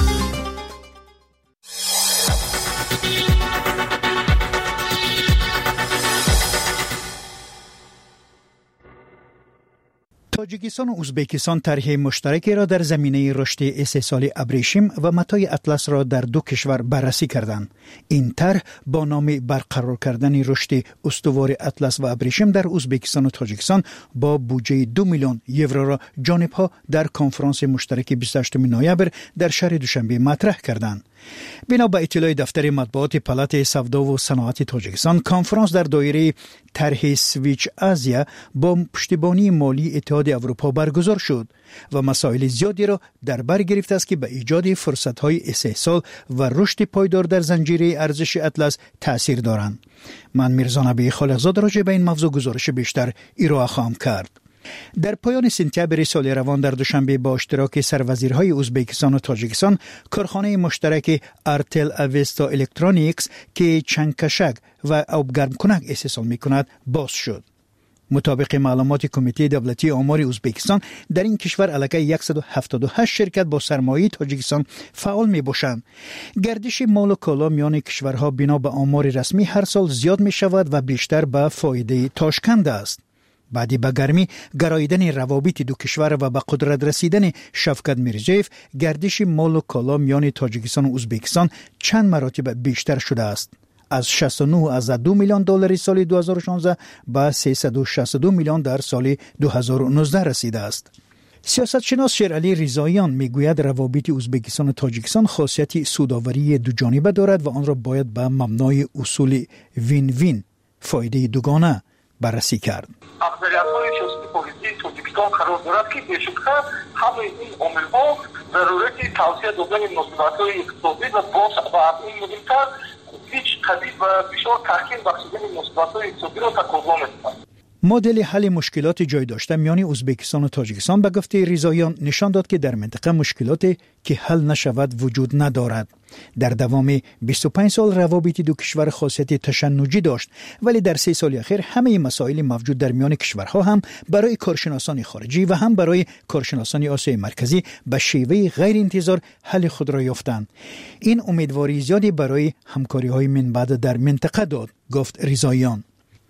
تاجیکستان و ازبکستان طرح مشترکی را در زمینه رشد استحصال ابریشم و متاع اطلس را در دو کشور بررسی کردند. این طرح با نام برقرار کردن رشد استوار اطلس و ابریشم در ازبکستان و تاجیکستان با بودجه 2 میلیون یورو را جانبها در کنفرانس مشترک 28 نوامبر در شهر دوشنبه مطرح کردند. بنا به اطلاع دفتر مطبوعات پالات سودا و صنعت تاجیکستان، کنفرانس در دایره طرح سویچ آسیا با پشتیبانی مالی اتحاد اروپا برگزار شد و مسائل زیادی را در بر گرفته است که به ایجاد فرصت‌های استحصال و رشد پایدار در زنجیره ارزش اطلس تأثیر دارند. من میرزا نبی خالقزاده راجع به این موضوع گزارش بیشتر ارائه خواهم کرد. در پایان سپتامبر سال روان در دوشنبه با اشتراک سروزیرهای ازبکستان و تاجیکستان، کارخانه مشترک ارتل اوستا الکترونیکس که چنگکشک و آبگرم کنک استحصال می‌کند باز شد. مطابق معلومات کمیته دولتی آمار ازبکستان، در این کشور علاقه 178 شرکت با سرمایه تاجیکستان فعال می باشند. گردش مال و کالا میان کشورها بنا به آمار رسمی هر سال زیاد می شود و بیشتر به فایده تاشکند است. بعدی به گرمی گراییدن روابط دو کشور و به قدرت رسیدن شفقت میرزیف، گردش مال و کالا میان تاجیکستان و ازبکستان چند مراتب بیشتر شده است. از 69.2 میلیون دلار سال 2016 به 362 میلیون در سال 2019 رسیده است. سیاستشناس شیرعلی رضاییان میگوید روابط ازبکستان و تاجیکستان خاصیت سودآوری دو جانبه دارد و آن را باید به مبنای اصول وین وین، فایده دوگانه بررسی کرد. اقلیت‌های سیاسی پلیسی تاجیکستان قرار دارد که بشکه همه این عامل‌ها ضرورت توسعه دادن مناسبت‌های اقتصادی و باز و از این مهمتر هیچ قدید و بسیار تحکیم بخشیدن مناسبت‌های اقتصادی را تقاضا می‌کند. مدل حل مشکلات جای داشته میان ازبکستان و تاجیکستان به گفته رضاییان نشان داد که در منطقه مشکلات که حل نشود وجود ندارد. در دوام 25 سال روابط دو کشور خاصیت تشنجی داشت، ولی در 3 سال اخیر همه مسائل موجود در میان کشورها هم برای کارشناسان خارجی و هم برای کارشناسان آسیای مرکزی به شیوه غیر انتظار حل خود را یافتند. این امیدواری زیادی برای همکاری‌های من بعد در منطقه داد، گفت رضاییان.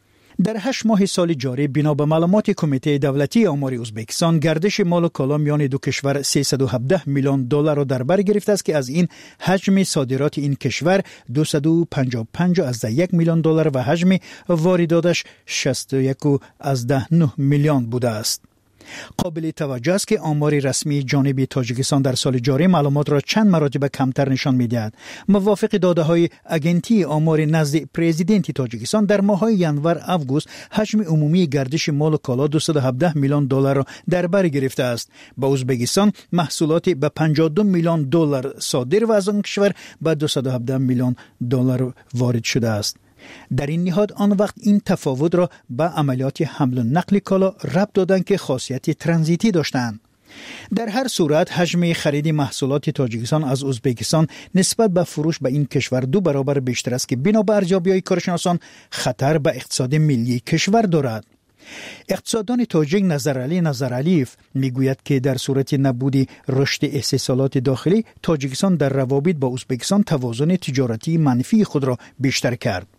در 8 ماه سال جاری بنا به معلومات کمیته دولتی آمار ازبکستان، گردش مال و کالا میان دو کشور 317 میلیون دلار را در بر گرفته است که از این حجم صادرات این کشور 255.1 میلیون دلار و حجم وارداتش 61.9 میلیون بوده است. قابل توجه است که آمار رسمی جانب تاجیکستان در سال جاری معلومات را چند مراتب کمتر نشان می‌دهد. موافق داده‌های اگنتی آمار نزد پرزیدنت تاجیکستان، در ماه‌های ژانویه آگوست حجم عمومی گردش مال و کالا 217 میلیون دلار را در بر گرفته است. با ازبکستان محصولات به 52 میلیون دلار صادر و از آن کشور به 217 میلیون دلار وارد شده است. در این نهاد آن وقت این تفاوت را به عملیات حمل و نقل کالا ربط دادند که خاصیت ترانزیتی داشتند. در هر صورت حجم خرید محصولات تاجیکستان از ازبکستان نسبت به فروش به این کشور 2 برابر بیشتر است که بنا به ارزیابی‌های کارشناسان خطر به اقتصاد ملی کشور دارد. اقتصاددان تاجیک نظرعلیف میگوید که در صورت نبود رشد استحصالات داخلی، تاجیکستان در روابط با ازبکستان توازن تجارتی منفی خود را بیشتر کرد.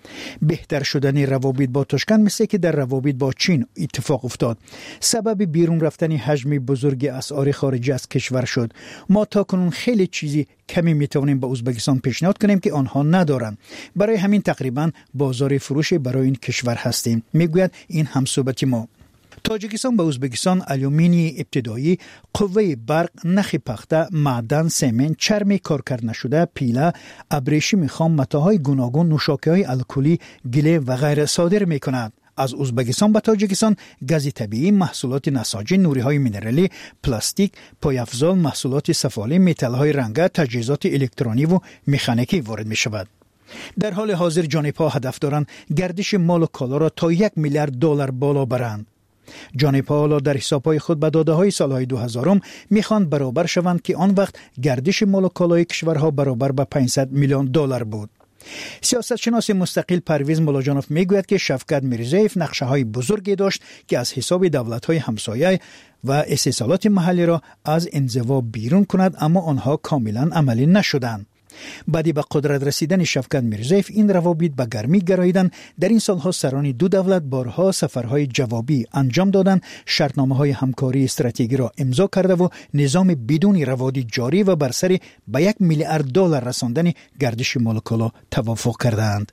بهتر شدن روابط با تاشکند مثل که در روابط با چین اتفاق افتاد. سبب بیرون رفتن حجم بزرگ اسعار خارجی از کشور شد. ما تاکنون خیلی چیزی کمی میتوانیم به ازبکستان پیشنهاد کنیم که آنها ندارند. برای همین تقریبا بازار فروش برای این کشور هستیم، میگوید این همصحبت ما. تاجیکستان به ازبکستان آلومینی ابتدایی، قوه برق، نخ پخته، معدن، سمنت، چرم کارکرد نشده، پیله، ابریشم خام، متاهای گوناگون، نوشاکی‌های الکلی، گله و غیره صادر می‌کند. از ازبکستان به تاجیکستان گاز طبیعی، محصولات نساجی، نوری‌های مینرالی، پلاستیک، پایافزال، محصولات سفالی، متال‌های رنگه، تجهیزات الکترونیکی و مکانیکی وارد می‌شود. در حال حاضر جانب‌ها هدف دارند گردش مال و کالا را تا 1 میلیارد دلار بالا برند. جانب‌ها حالا در حساب‌های خود به داده‌های سال‌های 2000 می‌خواند برابر شوند که آن وقت گردش مال و کالای کشورها برابر به 500 میلیون دلار بود. سیاستشناس مستقل پرویز ملاجانوف میگوید که شفقت میرزایف نقشه‌های بزرگی داشت که از حساب دولت‌های همسایه و استثمارات محلی را از انزوا بیرون کند، اما آنها کاملا عملی نشدند. بعدی به قدرت رسیدن شفقت میرزایف این روابط به گرمی گراییدند. در این سالها سران دو دولت بارها سفرهای جوابی انجام دادند، شرطنامه‌های همکاری استراتژیکی را امضا کرده و نظام بدون روادی جاری و بر سر به 1 میلیارد دلار رساندن گردش مال و کالا توافق کردند.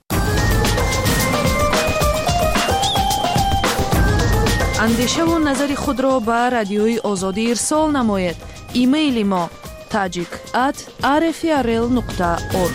اندیشه و نظر خود را به رادیوی آزادی ارسال نمایید. ایمیل ما tajik@rfrl.org.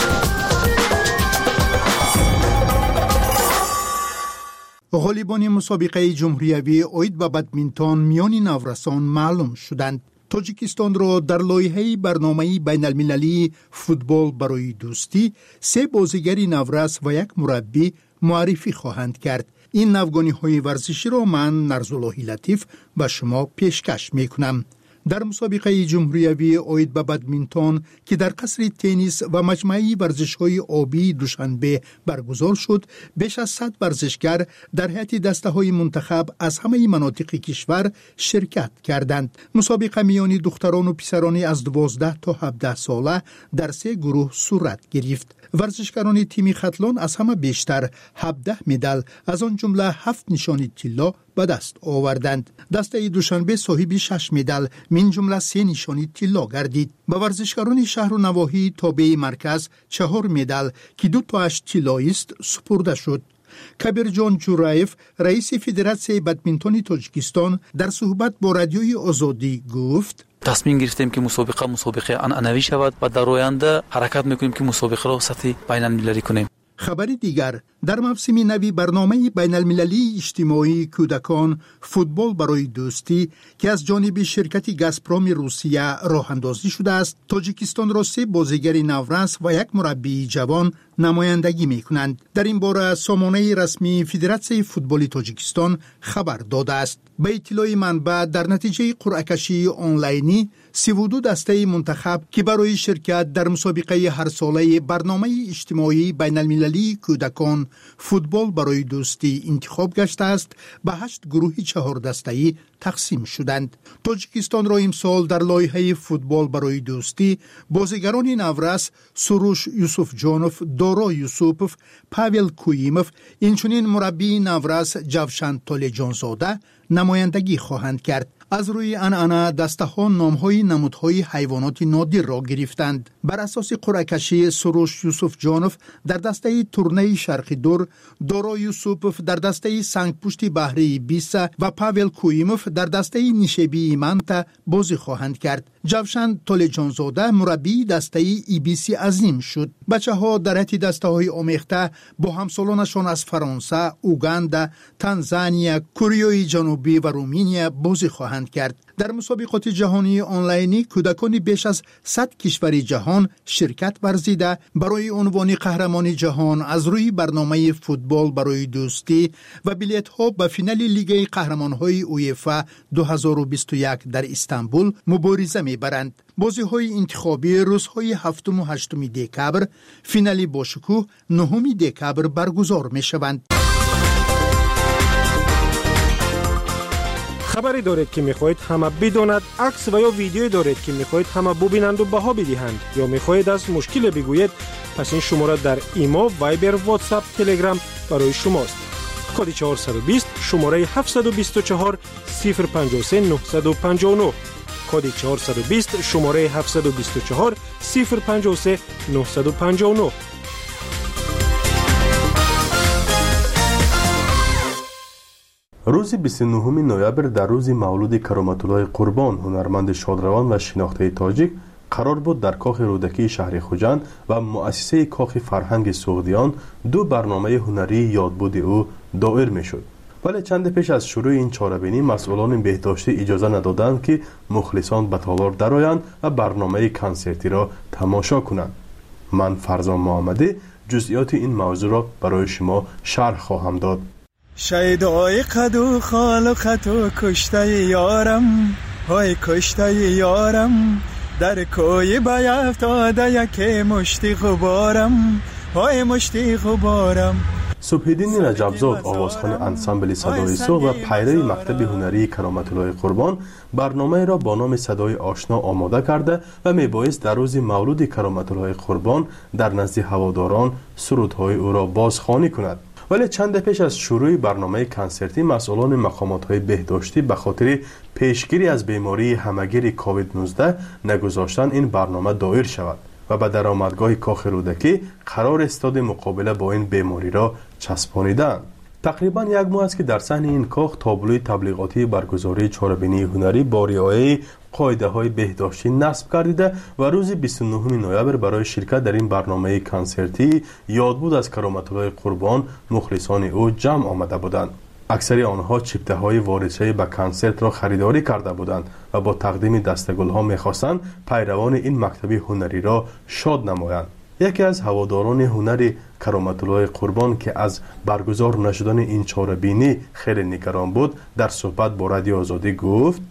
غالیبان مسابقه جمهوریوی اوید به بدمینتون میان نورسان معلوم شدند. تاجیکستان را در لایحه برنامه بین المللی فوتبال برای دوستی 3 بازیگر نورس و 1 مربی معرفی خواهند کرد. این نوگانی‌های ورزشی را من نرزالله لطیف به شما پیشکش میکنم. در مسابقه جمهوریوی اوید به بدمینتون که در قصر تنیس و مجمع ورزش‌های آبی دوشنبه برگزار شد، بیش از 100 ورزشگر در هیئت دسته‌های منتخب از همه مناطق کشور شرکت کردند. مسابقه میان دختران و پسران از 12 تا 17 ساله در 3 گروه صورت گرفت. ورزشکاران تیم خطلان از همه بیشتر 17 مدال از آن جمله 7 نشانی طلا به دست آوردند. دسته دوشنبه صاحب 6 مدال من جمله 3 نشانی طلا گردید. به ورزشکاران شهر و نواحی تابع مرکز 4 مدال که 2 تاش طلایی است سپرده شد. کبیر جان جورایف رئیس فدراسیون بدمینتون تاجیکستان در صحبت با رادیوی آزادی گفت: تصمیم گرفتیم که مسابقه عنعنوی شود و در آینده حرکت میکنیم که مسابقه را سطح بین المللی کنیم. خبر دیگر، در موسم نوی برنامه بین المللی اجتماعی کودکان فوتبال برای دوستی که از جانب شرکت گازپروم روسیه راه اندازی شده است، تاجیکستان را 3 بازیگر نورس و 1 مربی جوان نمایندگی میکنند. در این باره سامانه رسمی فدراسیون فوتبال تاجیکستان خبر داده است. به اطلاع منبع در نتیجه قرعه کشی آنلاینی 32 دسته منتخب که برای شرکت در مسابقه هر ساله برنامه اجتماعی بین المللی کودکان فوتبال برای دوستی انتخاب گشته است به 8 گروه 4 دسته‌ای تقسیم شدند. تاجیکستان را امسال در لایحه فوتبال برای دوستی بازیگران نورس سروش یوسف جانوف، دارا یوسوپوف، پاول کویموف، اینچنین مربی نورس جوشن تالجانزاده نمایندگی خواهند کرد. از روی عنعنه دسته‌ها نام‌های نمودهای حیوانات نادر را گرفتند. بر اساس قرعه کشی سروش یوسف جانوف در دسته تورنه شرقی دور، دارا یوسوپوف در دسته سنگپشت بحری 20 و پاول کویموف در دسته نیشبی منت بازی خواهند کرد. جوشن تالجانزاده مربی دسته ایبیسی عظیم شد. بچه‌ها در حتی دسته‌های آمیخته با همسالانشان از فرانسه، اوگاندا، تانزانیا، کره جنوبی و رومانیا بازی خواهند کرد. در مسابقات جهانی آنلاینی کودکان بیش از 100 کشور جهان شرکت ورزیده برای عنوان قهرمان جهان از روی برنامه فوتبال برای دوستی و بلیط‌ها به فینال لیگ قهرمان‌های اویفا 2021 در استانبول مبارزه می‌برند. بازی‌های انتخابی روزهای 7 و 8 دکبر، فینال با شکوه 9 دکبر برگزار می‌شوند. خبری دارید که میخواهید همه بداند، عکس و یا ویدیویی دارید که میخواهید همه ببینند و بها بدهند یا میخواهید از مشکل بگویید، پس این شماره در ایما، وایبر، واتساپ، تلگرام برای شماست. کد 420 شماره 724 053 959. کد 420 شماره 724 053 959. روز 29 نوامبر در روز مولود کرامت‌الله قربان هنرمند شادروان و شناخته تاجیک قرار بود در کاخ رودکی شهر خوجند و مؤسسه کاخ فرهنگ سوغدیان دو برنامه هنری یادبود او دایر میشد. ولی چند پیش از شروع این چاره‌بینی مسئولان بهداشتی اجازه ندادند که مخلصان به تالار درآیند و برنامه کنسرتی را تماشا کنند. من فرزان محمدی جزئیات این موضوع را برای شما شرح خواهم داد. شیدای قد و خال و خط و کشته یارم، های کشته یارم، در کوی بیفتاده یکی مشتی غبارم، های مشتی غبارم. صبحدین رجبزاد آوازخوان انسامبل صدای صبح و پیرو مکتب هنری کرامت‌الله قربان برنامه را با نام صدای آشنا آماده کرده و میبایست در روز مولود کرامت‌الله قربان در نزد هواداران سرودهای او را بازخوانی کند. ولی چند پیش از شروع برنامه کنسرتی مسئولان مقامات‌های بهداشتی به خاطر پیشگیری از بیماری همه‌گیر کووید 19 نگذاشتن این برنامه دایر شود و به درآمدگاه کاخ رودکی قرار استاد مقابله با این بیماری را چسبانیدند. تقریبا یک ماه است که در صحن این کاخ تابلوی تبلیغاتی برگزاری چهاربینی هنری با رعایت قاعده‌های بهداشتی نصب گردیده و روز 29 نوامبر برای شرکت در این برنامه کنسرتی یادبود از کرامت‌الله قربان مخلصان او جمع آمده بودند. اکثر آنها چیپته‌های وارثه به کنسرت را خریداری کرده بودند و با تقدیم دستگل‌ها می‌خواستند پیروان این مکتب هنری را شاد نمایند. یکی از هواداران هنری کرامت‌الله قربان که از برگزار نشدن این چهاره‌بینی خیلی نگران بود در صحبت با رادیو آزادی گفت: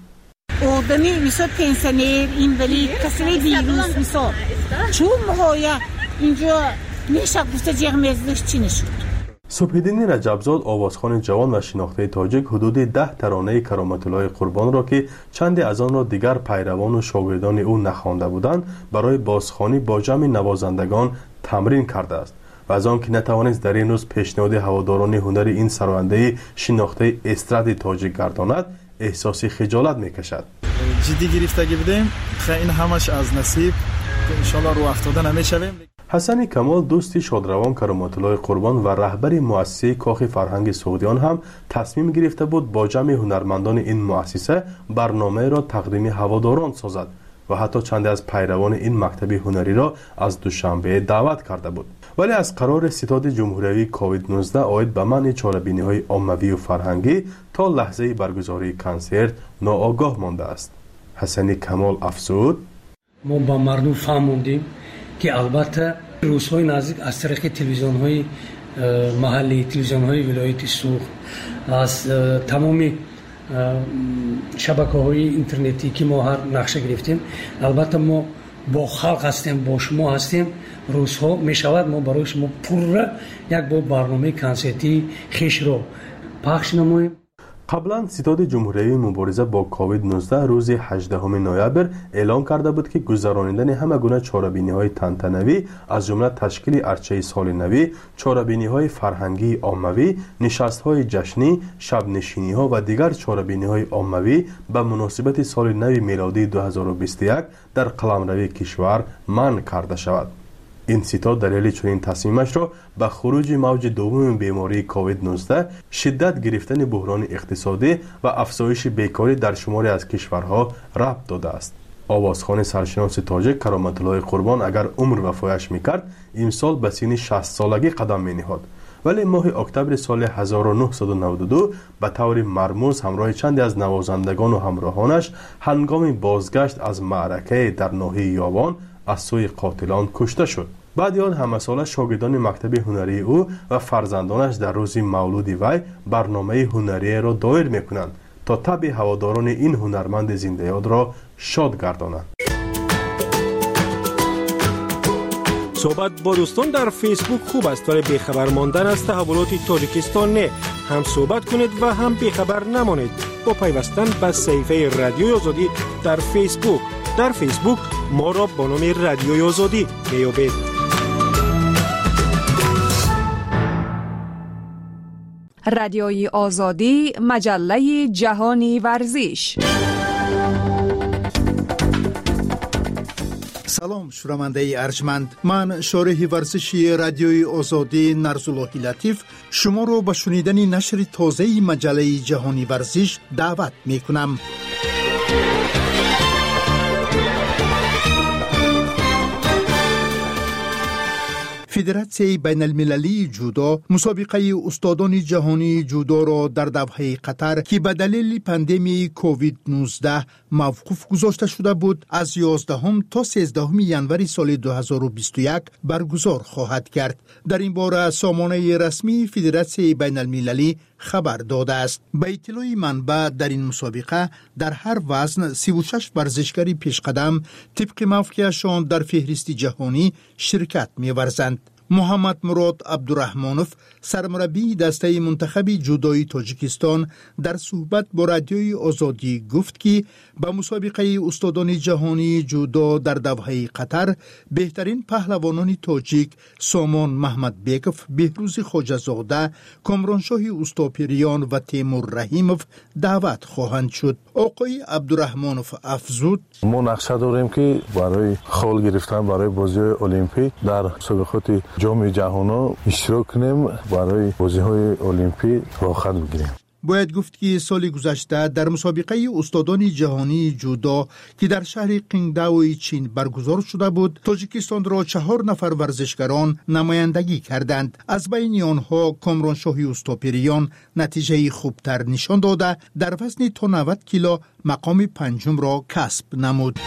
آدمی میشه پنسیونر اینوالید کسی ویروس میشه چون مهایا اینجا میشه گفته جرمزش چی نشد. صبحدین رجبزاد آوازخوان جوان و شناخته تاجیک حدود 10 ترانه کرامت‌الله قربان را که چند از آن را دیگر پیروان و شاگردان او نخوانده بودند برای بازخوانی با جمع نوازندگان تمرین کرده است و از آن که نتوانست در این روز پیشنهاد هواداران هنری این سراینده شناخته استراد تاجیک گرداند احساس خجالت میکشد. جدی گرفتگی بودیم، خیلی این همش از نصیب ان شاء الله رو افتاده نمیشویم. حسن کمال دوستی شادروان کرامت‌الله قربان و رهبر مؤسسه کاخ فرهنگ سوغدیان هم تصمیم گرفته بود با جمع هنرمندان این مؤسسه برنامه را تقدیم هواداران سازد و حتی چند از پیروان این مکتب هنری را از دوشنبه دعوت کرده بود. ولی از قرار ستاد جمهوری کووید 19 عاید به منع چهاره‌بینی‌های عمومی و فرهنگی تا لحظه برگزاری کنسرت ناآگاه مانده است. حسن کمال افزود: ما با مردم فهموندیم که البته روزهای نزدیک از طریق تلویزیون‌های محلی، تلویزیون‌های ولایت سوخت، از تمامی شبکه‌های اینترنتی که ما هر نقشه گرفتیم، البته ما با خلق هستیم، با شما هستیم، روزها میشود ما برای شما پور یک بار برنامه کنسرتی خیش رو پخش نماییم. قبلا ستاد جمهوری مبارزه با کووید 19 روز 18 نوامبر اعلام کرده بود که گذراندن همه گونه چهاره‌بینی‌های تنتنوی از جمله تشکیل ارچه سال نوی، چهاره‌بینی‌های فرهنگی عمومی، نشست‌های جشنی، شب نشینی‌ها و دیگر چهاره‌بینی‌های عمومی به مناسبت سال نو میلادی 2021 در قلمرو کشور منع کرده شود. این ستاد دلیل چنین تصمیمش را به خروج موج دوم بیماری کووید 19، شدت گرفتن بحران اقتصادی و افزایش بیکاری در شماری از کشورها ربط داده است. آوازخوان سرشناس تاجیک کرامت‌الله قربان اگر عمر وفایش میکرد امسال به سن 60 سالگی قدم مینهاد، ولی ماه اکتبر سال 1992 به طور مرموز همراه چند از نوازندگان و همراهانش هنگام بازگشت از معرکه در ناحیه یاوان از سوی قاتلان کشته شد. بعد آن همه ساله شاگردان مکتب هنری او و فرزندانش در روز مولود وی برنامه هنری را دایر میکنند تا طبع هواداران این هنرمند زنده یاد را شاد گردانند. صحبت با دوستان در فیسبوک خوب است ولی بیخبر ماندن از تحولات تاجیکستان نه. هم صحبت کنید و هم بیخبر نمانید با پیوستن به صفحه رادیوی آزادی در فیسبوک. در فیسبوک ما را با نام رادیوی آزادی میابید. رادیوی آزادی، مجله جهانی ورزش. سلام شنونده ارجمند، من شارح ورزشی رادیوی آزادی نرزاللهی لطیف شما رو به شنیدن نشر تازه مجله جهانی ورزش دعوت می کنم. فدراسیون بین المللی جودو مسابقه استادان جهانی جودو را در دوحه قطر که به دلیل پاندمی کووید 19 موقوف گذاشته شده بود از 11 تا 13 ینوری سال 2021 برگزار خواهد کرد. در این باره سامانه رسمی فدراسیون بین المللی خبر داده است. به اطلاع منبع در این مسابقه در هر وزن 36 ورزشکاری پیشقدم طبق موقعشان در فهرست جهانی شرکت می‌ورزند. محمد مراد عبدالرحمانوف سرمربی دسته منتخب جودوی تاجیکستان در صحبت با رادیوی آزادی گفت که به مسابقه استادان جهانی جودو در دوحه قطر بهترین پهلوانان تاجیک سامان محمد بیکف، بهروز خواجه‌زاده، کامرانشاه اوستاپیریان و تیمور رحیموف دعوت خواهند شد. آقای عبدالرحمانوف افزود: ما نقشه داریم که برای خال گرفتن برای بازی المپیک در مسابقات جام جهانی اشتراک کنیم، برای بازی‌های المپیک راحت بگیریم. باید گفت که سال گذشته در مسابقه استادان جهانی جودو که در شهر قینگداو چین برگزار شده بود، تاجیکستان را 4 نفر ورزشکاران نمایندگی کردند. از بین آنها کامرانشاه اوستاپیریان نتیجه خوبتر نشان داده در وزن تا 90 کیلو مقام 5 را کسب نمود.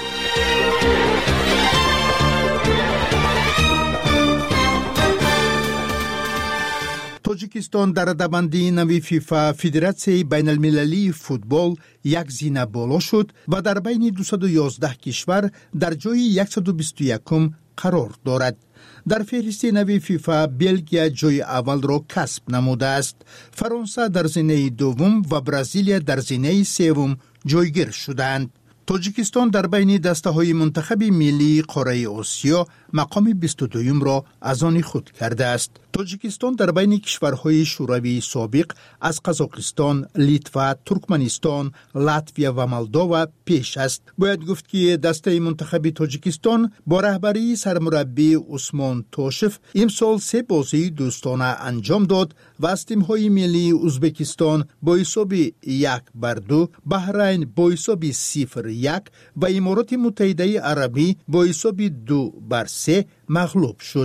تاجیکستان در رده‌بندی نوی فیفا فدراسیون بین المللی فوتبال یک زینه بالا شد و در بین 211 کشور در جای 121م قرار دارد. در فهرست نوی فیفا بلژیک جای اول را کسب نموده است. فرانسه در زینه دوم و برزیل در زینه سوم جایگیر شدند. تاجیکستان در بین دسته‌های منتخب ملی قاره آسیا مقام 22 را از آن خود کرده است. تاجیکستان در بین کشورهای شوروی سابق از قزاقستان، لیتوا، ترکمنستان، لاتویا و مولداوا پیش است. باید گفت که دسته منتخب تاجیکستان با رهبری سرمربی عثمان توشف امسال 3 بازی دوستانه انجام داد و از تیم‌های ملی ازبکستان با حساب 1-2، بحرین با حساب 0-1 و امارات متحده عربی با حساب 2-3 مغلوب شد.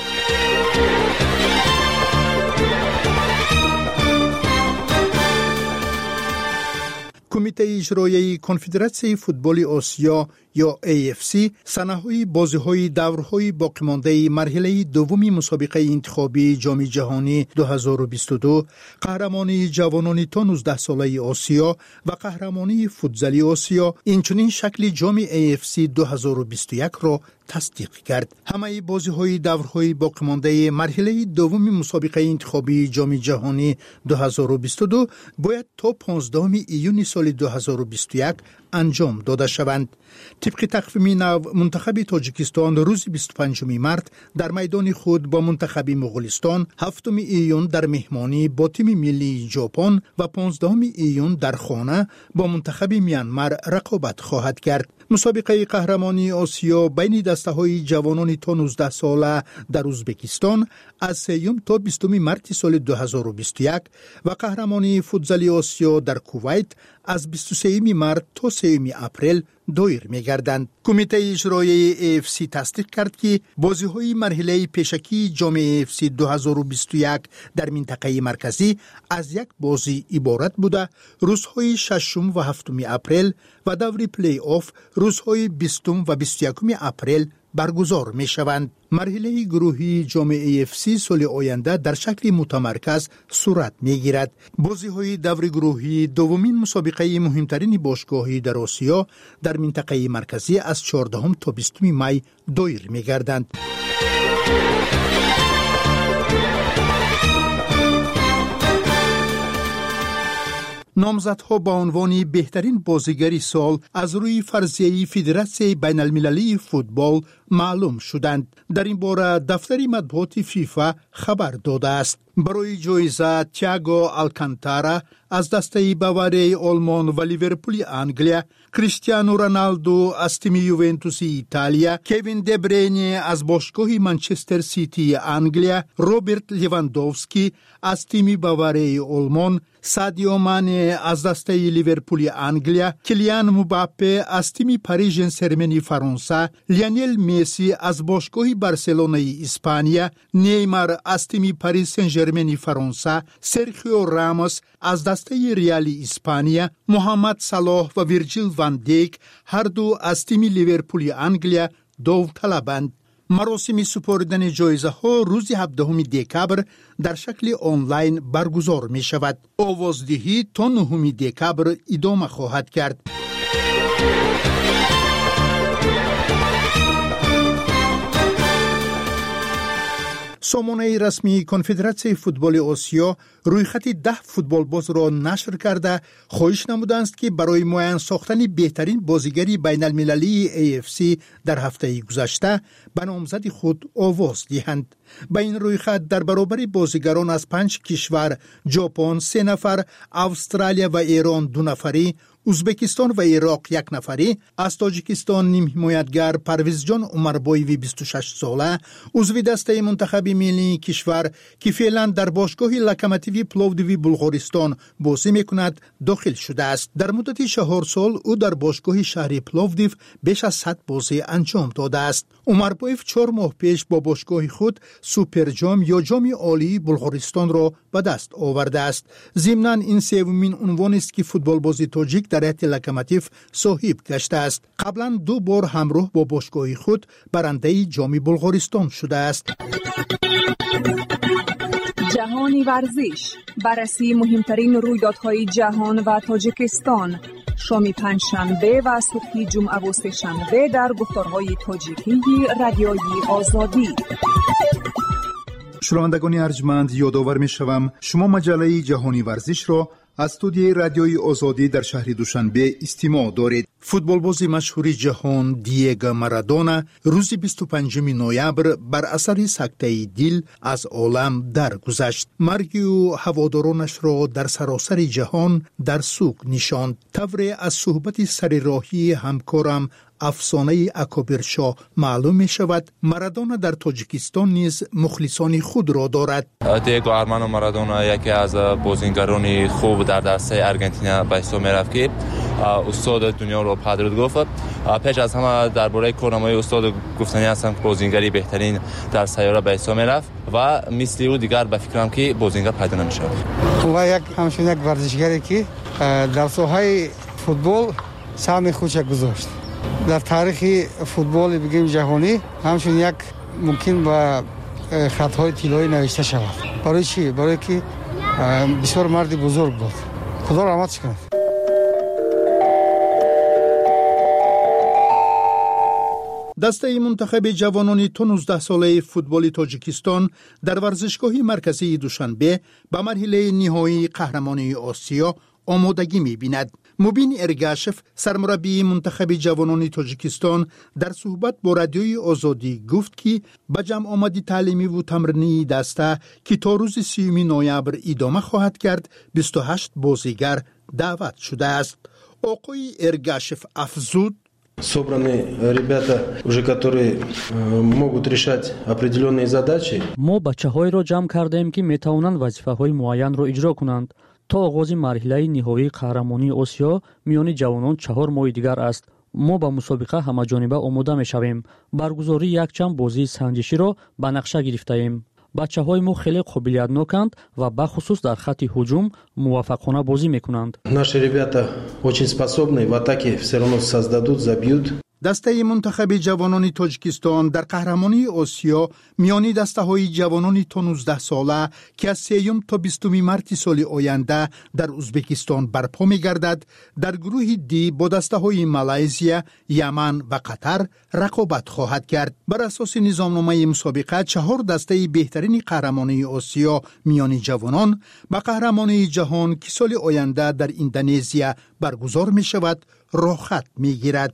کمیته اجرایی کنفدراسیون فوتبال آسیا یا AFC سنه‌های بازی‌های دورهای باقی‌مانده مرحله دومی مسابقه انتخابی جام جهانی 2022، قهرمانی جوانان تا 19 ساله آسیا و قهرمانی فوتزالی آسیا اینچنین شکل جام AFC 2021 را تصدیق کرد. همه بازی‌های دورهای باقی‌مانده مرحله دومی مسابقه انتخابی جام جهانی 2022 باید تا 15 ایون سال 2021 انجام داده شوند. طبق تقویم نو منتخب تاجیکستان روز 25 مارس در میدان خود با منتخب مغولستان، 7 ایون در مهمانی با تیم ملی ژاپن و 15 ایون در خانه با منتخب میانمار رقابت خواهد کرد. مسابقه قهرمانی آسیا بین دسته‌های جوانان تا 19 ساله در ازبکستان از 3 تا 20 مارس سال 2021 و قهرمانی فوتزالی آسیا در کویت از 23 مارس تا 3 اپریل دایر می‌گردند. کمیته اجرایی AFC تصدیق کرد که بازی‌های مرحله پیشکی جام AFC 2021 در منطقه مرکزی از یک بازی عبارت بوده روزهای 6 و 7 اپریل و دور پلی آف روزهای 20 و 21 اپریل برگزار می شوند. مرحله گروهی جام AFC سال آینده در شکل متمرکز صورت می گیرد. بازی های دور گروهی دومین مسابقه مهمترین باشگاهی در آسیا در منطقه مرکزی از 14 تا 20 می دایر می گردند. نامزدها با عنوان بهترین بازیگر سال از روی فرضیه فدراسیون بین المللی فوتبال معلوم شدند. در این باره دفتر مطبوعات فیفا خبر داده است. برای جایزه تییاگو آلکانتارا از دسته باواری آلمان و لیورپول انگلیا، کریستیانو رونالدو از تیم یوونتوس ایتالیا، کوین دبرینی از باشگاه منچستر سیتی انگلیا، روبرت لیواندوفسکی از تیم باواری آلمان، سادیو مانه از دسته لیورپول انگلیا، کلیان مباپه از تیم پاریس ژن ژرمن فرانسه، لیونل مسی از باشگاه بارسلونای اسپانیا، نیمار از تیم پاریس سن ژرمن فرانسه، سرخیو راموس از دسته ریال اسپانیا، محمد صلاح و ویرجیل وان دیک هر دو از تیم لیورپول انگلیا داوطلبند. مراسم سپردن جایزه ها روز 17 دکبر در شکل آنلاین برگزار می شود. آوازدهی تا 9 دکبر ادامه خواهد کرد. سامانه رسمی کنفدراسیون فوتبال آسیا رویخط 10 فوتبال باز را نشر کرده خواهش نموده است که برای معین ساختن بهترین بازیگری بین المللی AFC در هفته گذشته به نامزد خود آواز دهند. با این رویخط در برابر بازیگران از 5 کشور، ژاپن 3 نفر، استرالیا و ایران 2 نفری، ازبکستان و عراق 1 نفری، از تاجیکستان نیم حمایتگر پرویزجان عمربایوی 26 ساله، عضو دسته منتخب ملی کشور که فعلا در باشگاه لوکوموتیو پلوودیو بلغارستان بازی میکند داخل شده است. در مدت 4 سال او در باشگاه شهری پلوودیو بیش از 100 بازی انجام داده است. عمربایو 4 ماه پیش با باشگاه خود سوپر جام یا جام عالی بلغارستان را به دست آورده است. ضمناً این سومین عنوان است که فوتبال بازی تاجیک در هیئت لوکوموتیو صاحب گشته است. قبلا 2 بار همراه با باشگاه خود برنده جام بلغارستان شده است. جهانی ورزش، بررسی مهمترین رویدادهای جهان و تاجیکستان، شام پنجشنبه و صبح جمعه و سه‌شنبه در گفتارهای تاجیکی رادیوی آزادی. شنوندگان ارجمند، یادآور می‌شوم شما مجله جهانی ورزش را از استودیوی رادیوی آزادی در شهر دوشنبه استماع دارید. فوتبال باز مشهور جهان دیگو مارادونا روز 25 نوامبر بر اثر سکته دل از عالم درگذشت. مرگ او هوادارانش را در سراسر جهان در سوگ نشاند. طور از صحبت سر راهی همکارم افسانه اکابرشاه معلوم می شود مارادونا در تاجیکستان نیز مخلصان خود را دارد. دیگو آرمانو مارادونا یکی از بازیگران خوب در دسته آرژانتین به حساب می رفت که استاد دنیا رو پدرود گفت. پیش از همه درباره کارنامه استاد گفتنی هستم که بازیگری بهترین در سیاره به حساب می رفت و مثل او دیگر به فکرم که بازیگر پیدا نمی شود. و همچنین یک ورزشکاری که در ساحه فوتبال سهم خودش گذاشت. در تاریخ فوتبال بگیم جهانی همچنین یک ممکن با خطهای طلایی نوشته شود. برای چی؟ برای که بسیار مرد بزرگ بود. خدا رحمتش کنه. دسته منتخب جوانان 19 ساله فوتبال تاجیکستان در ورزشگاه مرکزی دوشنبه به مرحله نهایی قهرمانی آسیا آمادگی می‌بیند. مبین ارگاشف سرمربی منتخب جوانان تاجیکستان در صحبت با رادیوی آزادی گفت که به جمع آمدی تعلیمی و تمرینی دسته که تا روز 30 نوامبر ادامه خواهد کرد 28 بازیگر دعوت شده است. آقای ارگاشف افزود: Собраны ребята, уже которые могут решать определенные задачи. ما бачаҳоеро ҷамъ кардаем ки метавонанд вазифаҳои муайянро иҷро кунанд. то оғози марҳилаи ниҳоии қаҳрамонии осиё миёни ҷавонон 4 моҳи дигар аст. мо ба мусобиқа ҳамаҷониба омода мешавем. баргузории якчанд бозии санҷиширо ба нақша гирифтаем. бачаҳои мо хеле қобилиятноканд ва бахусус дар хатти ҳуҷум муваффақона бозӣ мекунанд. Наши ребята очень способны, в атаке все равно создадут, забьют. دسته منتخب جوانان تاجیکستان در قهرمانی آسیا میانی دسته‌های جوانان تا 19 ساله که از 3 تا 20 مارس سال آینده در ازبکستان برپا می‌گردد در گروه دی با دسته‌های مالزیا، یمن و قطر رقابت خواهد کرد. بر اساس نظامنامه مسابقه 4 دسته بهترین قهرمانی آسیا میانی جوانان به قهرمانی جهان که سال آینده در اندونزیا برگزار می‌شود راه خط می‌گیرد.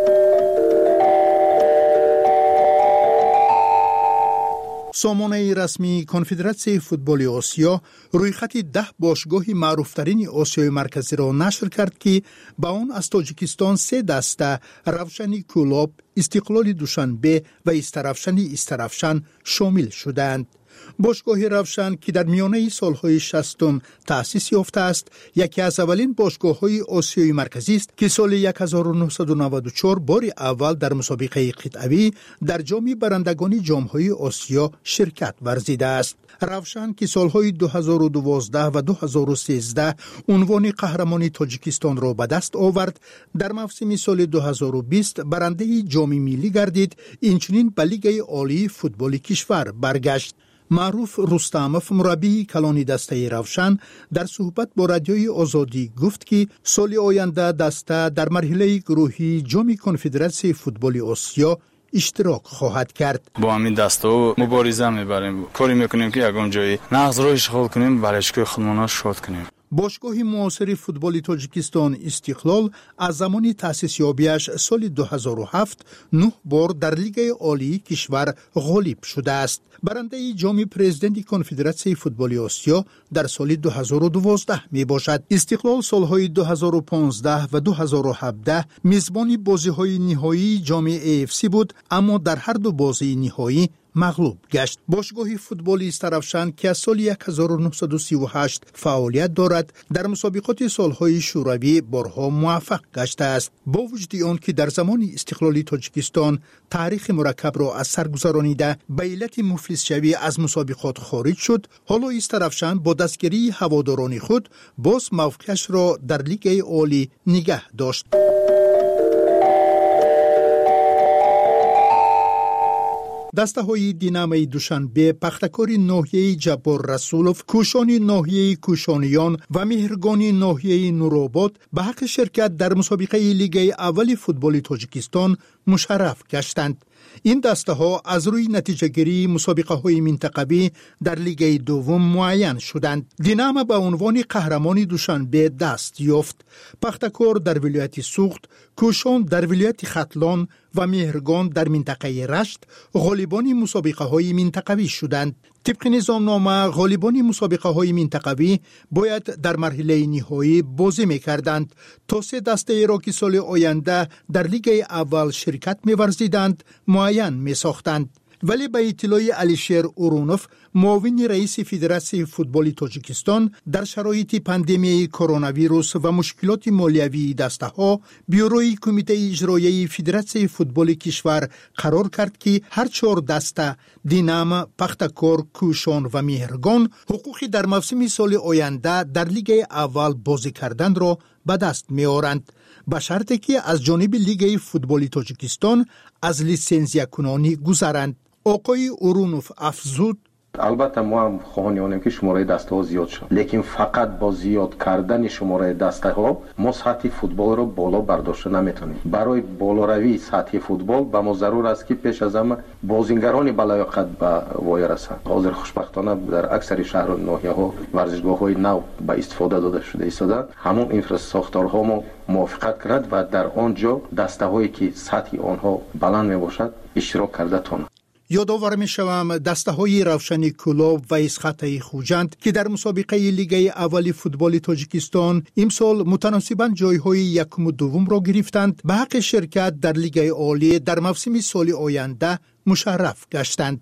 سامانه رسمی کنفدراسیون فوتبال آسیا روی خط 10 باشگاه معروفترین آسیای مرکزی را نشر کرد که با آن از تاجیکستان 3 دسته روشنی کلوب، استقلال دوشنبه و استرافشان شامل شدند. باشگاه روشن که در میانه سالهای 60 تأسیس یافته است، یکی از اولین باشگاه‌های آسیای مرکزی است که سال 1994 بار اول در مسابقه قطعی در جام برندگان جام‌های آسیا شرکت ورزیده است. روشن که سالهای 2012 و 2013 عنوان قهرمانی تاجیکستان را به دست آورد، در موسم سال 2020 برنده جام ملی گردید، اینچنین به لیگ عالی فوتبال کشور برگشت. معروف رستموف مربی کلان دسته روشن در صحبت با رادیوی آزادی گفت که سال آینده دسته در مرحله گروهی جام کنفدراسیون فوتبال آسیا اشتراک خواهد کرد. با همین دسته مبارزه میبریم، کاری میکنیم که یگان جایی نقض رو اشغال کنیم، برای خودمون شاد کنیم. باشگاه معاصر فوتبال تاجیکستان استقلال از زمان تأسیس یابیش سال 2007 9 بار در لیگ عالی کشور غالب شده است. برنده جام پرزیدنت کنفدراسیون فوتبال آسیا در سال 2012 می باشد. استقلال سالهای 2015 و 2017 میزبان بازی‌های نهایی جام AFC بود، اما در هر دو بازی نهایی مغلوب گشت. باشگاه فوتبال استرافشان که از سال 1938 فعالیت دارد، در مسابقات سالهای شوروی بارها موفق گشته است. با وجود آن که در زمان استقلال تاجیکستان تاریخ مرکب را از سر گذرانیده به علت مفلس شوی از مسابقات خارج شد، حالا استرافشان با دستگیری هواداران خود باز موقعش را در لیگ عالی نگه داشت. دسته های دینامه دوشنبه، پختکار ناحیه جبار رسولوف، کوشان ناحیه کوشانیان و مهرگان ناحیه نورآباد به حق شرکت در مسابقه لیگ اول فوتبال تاجیکستان مشرف گشتند. این دسته ها از روی نتیجه گیری مسابقه های منطقوی در لیگ دوم معین شدند. دینامه به عنوان قهرمان دوشنبه دست یافت. پختکار در ولایت سوخت، کوشان در ولایت ختلان و مهرگان در منطقه رشت غالبان مسابقه های منطقوی شدند. طبق نظامنامه غالبان مسابقه های منطقوی باید در مرحله نهایی بازی می‌کردند تا 3 دسته را که سال آینده در لیگ اول شرکت می‌ورزیدند معین می‌ساختند. ولی به اطلاع علیشیر اورونوف، معاون رئیس فدراسیون فوتبال تاجیکستان، در شرایط پاندمی کرونا ویروس و مشکلات مالیوی دسته ها، بیوروی کمیته اجرایی فدراسیون فوتبال کشور قرار کرد که هر 4 دسته دینامه، پختکار، کوشان و مهرگان حقوقی در موسم سال آینده در لیگ اول بازی کردن را به دست می‌آورند، به شرطی که از جانب لیگ فوتبال تاجیکستان از لیسنزیا کنانی گذرند. آقای اورونوف افزود: البته ما هم خواهانیم که شماره دسته ها زیاد شد، لیکن فقط با زیاد کردن شماره دسته ها ما سطح فوتبال رو بالا برداشت نمیتونیم. برای بالاروی سطح فوتبال به ما ضرور است که پیش از همه بازیگران بلایاقت به وای رسند. حاضر خوشبختانه در اکثر شهر و ناحیه ها ورزشگاه های نو به استفاده داده شده ایستادند. همون انفراستراکچورها ما موافقت کرد و در آنجا دسته هایی که سطح آنها بلند می باشد اشتراک کرده تانند. یادآور می‌شوم دسته های روشن کلوب و اسخطه خوجند که در مسابقه لیگ اول فوتبال تاجیکستان امسال متناسباً جایهای یکم و دوم را گرفتند، به حق شرکت در لیگ عالی در موسم سال آینده مشرف گشتند.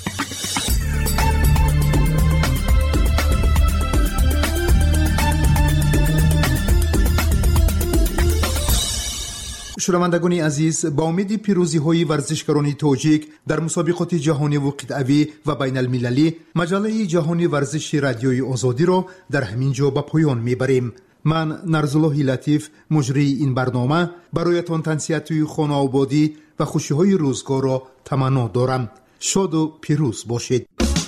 شنوندگان عزیز، با امید پیروزی های ورزشکاران تاجیک در مسابقات جهانی و قطعی و بین المللی، مجله جهانی ورزش رادیوی آزادی را در همین جا به پایان میبریم. من نرزالله لطیف مجری این برنامه برایتان تنسیت خانه آبادی و خوشی های روزگار را تمنا دارم. شاد و پیروز باشید.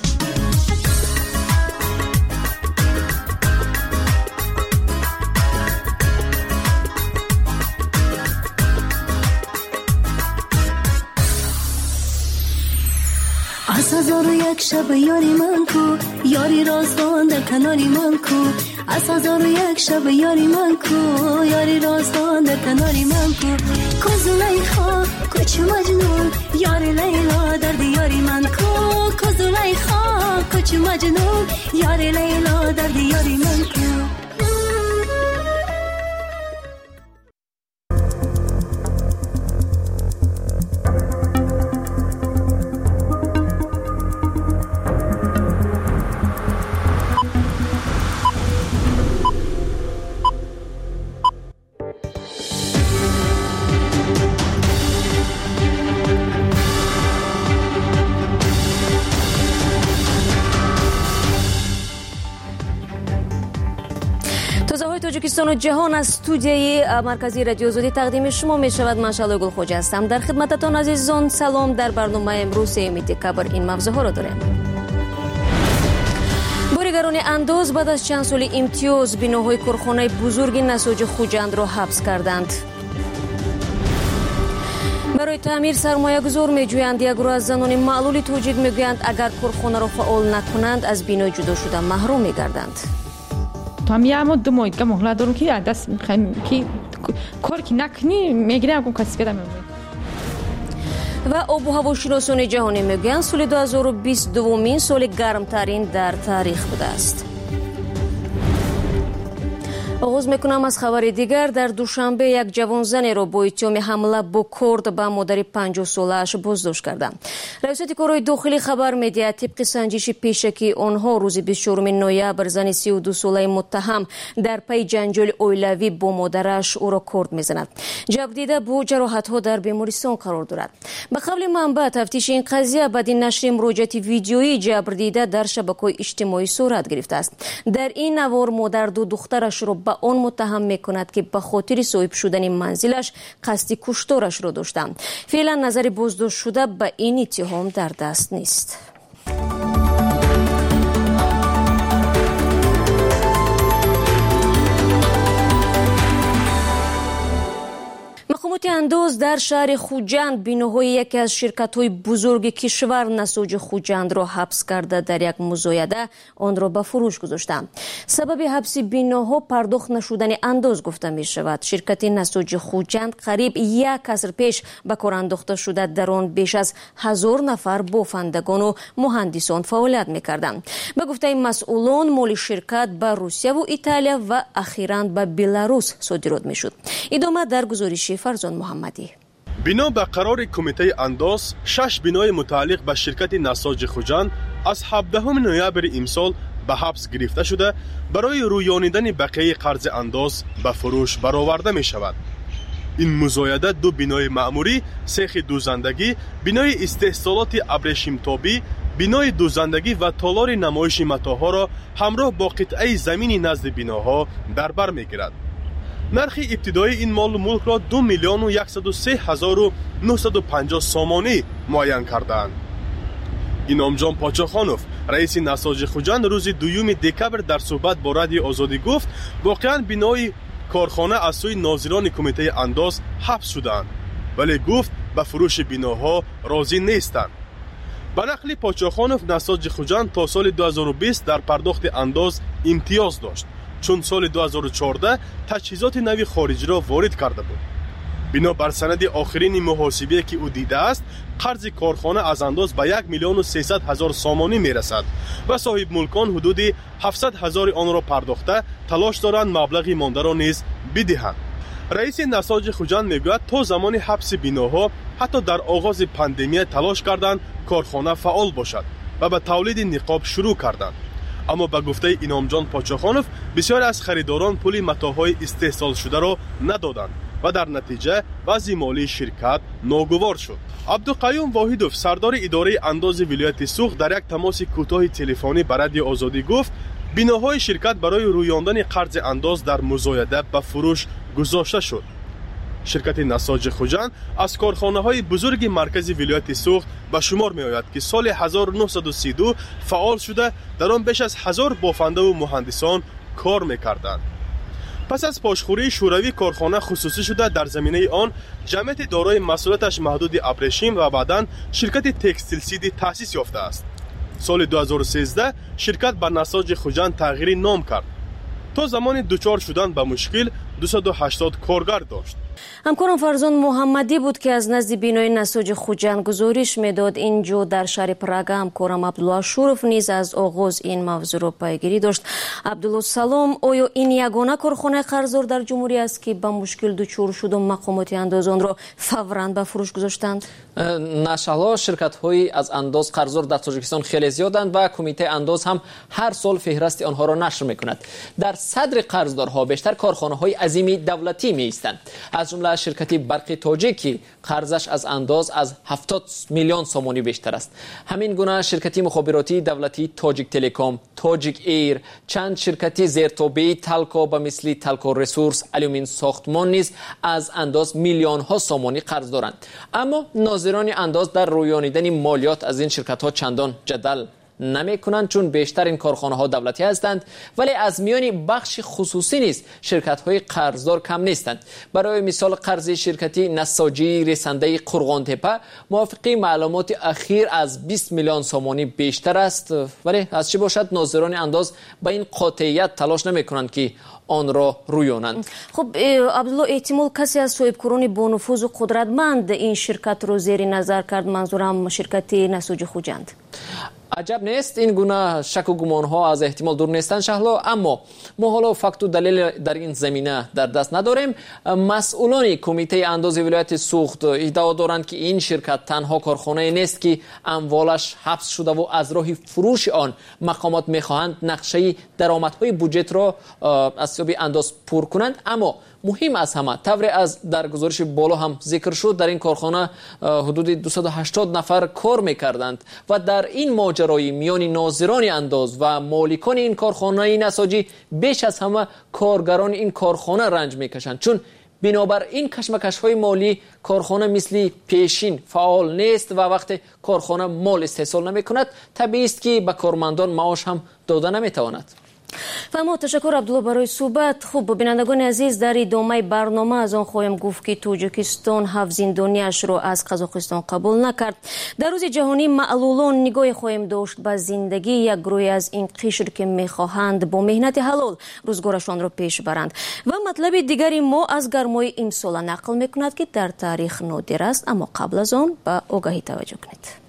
از هزار و یک شب یاری من کو، یاری رازدان در کناری من کو. از هزار و یک شب یاری من کو، یاری رازدان در کناری من کو. کو زلیخا کوچ مجنون، یاری لیلا در دیاری من کو. کو زلیخا کوچ مجنون، یاری لیلا در دیاری من کو. تاجیکستان و جهان از استودیوی مرکزی رادیو آزادی تقدیم شما می شود. من شعله گلخوجه هستم. در خدمتتان عزیزان سلام. در برنامه امروز 3 دکبر این موضوع ها را داریم. بازیگران انداز بعد از چند سال امتیاز بناهای کارخانه بزرگ نساج خوجند را حبس کردند. برای تعمیر سرمایه گذار می جویند. یک گروه از زنان معلول تاجیک می گویند اگر کارخانه را فعال نکنند از بنا جدا شده محروم می گردند. تو هم یه 2 ماه که مهلت دارم که دست میخوایم که کاری که نکنی میگیرم اون کسی که دارم و آب و هوا شناسان جهانی میگویند سال 2020 دومین سال گرمترین در تاریخ بوده است. آغاز میکنم از خبر دیگر. در دوشنبه یک جوان زن را با اتهام حمله با کورد به مادر 50 ساله‌اش بازداشت کردند. ریاست کارهای داخلی خبر می‌دهد طبق سنجش پیشکی آنها روز 24 نوامبر زن 32 ساله متهم در پی جنجال اویلوی با مادرش او را کورد میزند. جبردیده با جراحت‌ها در بیمارستان قرار دارد. به قول منبع تفتیش این قضیه بعد نشر مراجعه ویدیویی جبردیده در شبکه‌های اجتماعی صورت گرفته است. در این نوار مادر دو دخترش را آن متهم میکند که به خاطر صاحب شدن منزلش قصد کشتارش را داشتند. فعلا نظر بازداشت شده به این اتهام در دست نیست. مقامات انداز در شهر خوجند بناهای یکی از شرکت‌های بزرگ کشور نساج خوجند را حبس کرده در یک مزایده آن را به فروش گذاشتند. سبب حبس بناها پرداخت نشدن انداز گفته می شود. شرکت نساج خوجند قریب 1 عصر پیش به کار انداخته شده در آن بیش از 1000 نفر بافندگان و مهندسان فعالیت می‌کردند. به گفته مسئولان مال شرکت به روسیه و ایتالیا و اخیراً به بلاروس صادرات می‌شد. ادامه در گزارش فرزان محمدی. بنا به قرار کمیته انداز 6 بنای متعلق به شرکت نساج خوجند از 17 نوامبر امسال به حبس گرفته شده برای رویانیدن بقیه قرض انداز به فروش برآورده می شود. این مزایده 2 بنای معموری، سیخ دوزندگی، بنای استحصالات ابریشمتابی، بنای دوزندگی و تالار نمایش متاحها را همراه با قطعه زمین نزد بناها در بر می گیرد. نرخ ابتدایی این مال و ملک را 2,103,950 سامانی معین کردند. اینامجان پاچاخانوف رئیس نساج خوجند روز 2 دکبر در صحبت با رادیو آزادی گفت واقعا بنای کارخانه از سوی ناظران کمیته انداز حبس شدند، ولی گفت به فروش بناها راضی نیستند. به نقل پاچاخانوف نساج خوجند تا سال 2020 در پرداخت انداز امتیاز داشت، چون سال 2014 تجهیزات نوی خارجی را وارد کرده بود. بنا بر سند آخرین محاسبه که او دیده است، قرض کارخانه از انداز به 1,300,000 سامانی می رسد و صاحب ملکان حدود 700,000 آن را پرداخته تلاش دارند مبلغی مانده را نیز بدهند. رئیس نساج خوجند میگوید تا زمان حبس بناها حتی در آغاز پاندمی تلاش کردند کارخانه فعال باشد و به تولید نقاب شروع کردند. اما به گفته اینامجان پاچاخانوف بسیار از خریداران پول متاحهای استحصال شده را ندادند و در نتیجه وضع مالی شرکت ناگوار شد. عبدالقیوم واحدوف سردار اداره انداز ولایت سوخت در یک تماس کوتاه تلفنی با رادیو آزادی گفت بناهای شرکت برای رویاندن قرض انداز در مزایده به فروش گذاشته شد. شرکت نساج خوجند از کارخانه‌های بزرگ مرکز ولایت سوخت به شمار می‌آید که سال 1932 فعال شده در آن بیش از 1000 بافنده و مهندسان کار می‌کردند. پس از پاشخوری شوروی کارخانه خصوصی شده در زمینه آن جمعیت دارای مسئولیتش محدود ابریشم و بعداً شرکت تکستیل سیدی تأسیس یافته است. سال 2013 شرکت به نساج خوجند تغییر نام کرد. تا زمان دوچار شدن به مشکل 280 کارگر داشت. همکارم فرزان محمدی بود که از نزد بینای نساج خوجند گزارش میداد. اینجا در شهر پراگا همکارم عبدالله شورف نیز از آغاز این موضوع را پیگیری داشت. عبدالله سلام، آیا این یگانه کارخانه قرضدار در جمهوری است که به مشکل دچار شد و مقامات اندازان را فوراً به فروش گذاشتند؟ نه، شرکت‌های از انداز قرضدار در تاجیکستان خیلی زیادند و کمیته انداز هم هر سال فهرست آنها را نشر می‌کند. در صدر قرضدارها بیشتر کارخانه‌های عظیمی دولتی می‌ایستند. از جمله شرکت برق تاجیکی قرضش از انداز از 70 میلیون سومانی بیشتر است. همین گونه شرکت مخابراتی دولتی تاجیک تلکام، تاجیک ایر، چند شرکت زیرتابعی تلکو به مثل تلکو ریسورس، الومین ساختمان نیز از انداز میلیون ها سومانی قرض دارند. اما ناظران انداز در رویانیدن مالیات از این شرکت ها چندان جدل نمی کنند، چون بیشتر این کارخانه ها دولتی هستند، ولی از میان بخش خصوصی نیز شرکت های قرضدار کم نیستند. برای مثال قرض شرکتی نساجی رسنده قرغان تپه موافق معلومات اخیر از 20 میلیون سومانی بیشتر است، ولی از چه باشد ناظران انداز به این قاطعیت تلاش نمی کنند که آن را رویانند. خب عبدالله، احتمال کسی از صاحبکاران با نفوذ و قدرتمند این شرکت را زیر نظر کرد، منظورم شرکت نساج خوجند؟ عجب نیست، این گونه شک و گمان ها از احتمال دور نیستند شهلا، اما ما حالا فکت و دلیل در این زمینه در دست نداریم. مسئولان کمیته انداز ولایت سوخت ادعا دارند که این شرکت تنها کارخانه نیست که اموالش حبس شده و از راه فروش آن مقامات میخواهند نقشه درآمدهای بودجه را از سبب انداز پر کنند. اما مهم از همه، طور از در گزارش بالا هم ذکر شد، در این کارخانه حدود 280 نفر کار میکردند و در این ماجرای میان ناظران انداز و مالکان این کارخانه نساجی بیش از همه کارگران این کارخانه رنج میکشند، چون بنابر این کشمکش های مالی کارخانه مثل پیشین فعال نیست و وقت کارخانه مال استحصال نمی کند، طبیعی است که به کارمندان معاش هم داده نمی تواند. فهمو، تشکر عبدالله برای صحبت. خوب بینندگان عزیز، در ادامه برنامه از آن خواهیم گفت که تاجیکستان 7 زندانیش را از قزاقستان قبول نکرد. در روز جهانی معلولان نگاه خواهیم داشت به زندگی یک گروه از این قشر که میخواهند با مهنت حلال روزگارشان را پیش برند. و مطلب دیگری ما از گرمای امسال نقل میکند که در تاریخ نادر است، اما قبل از آن به آگاهی توجه کنید.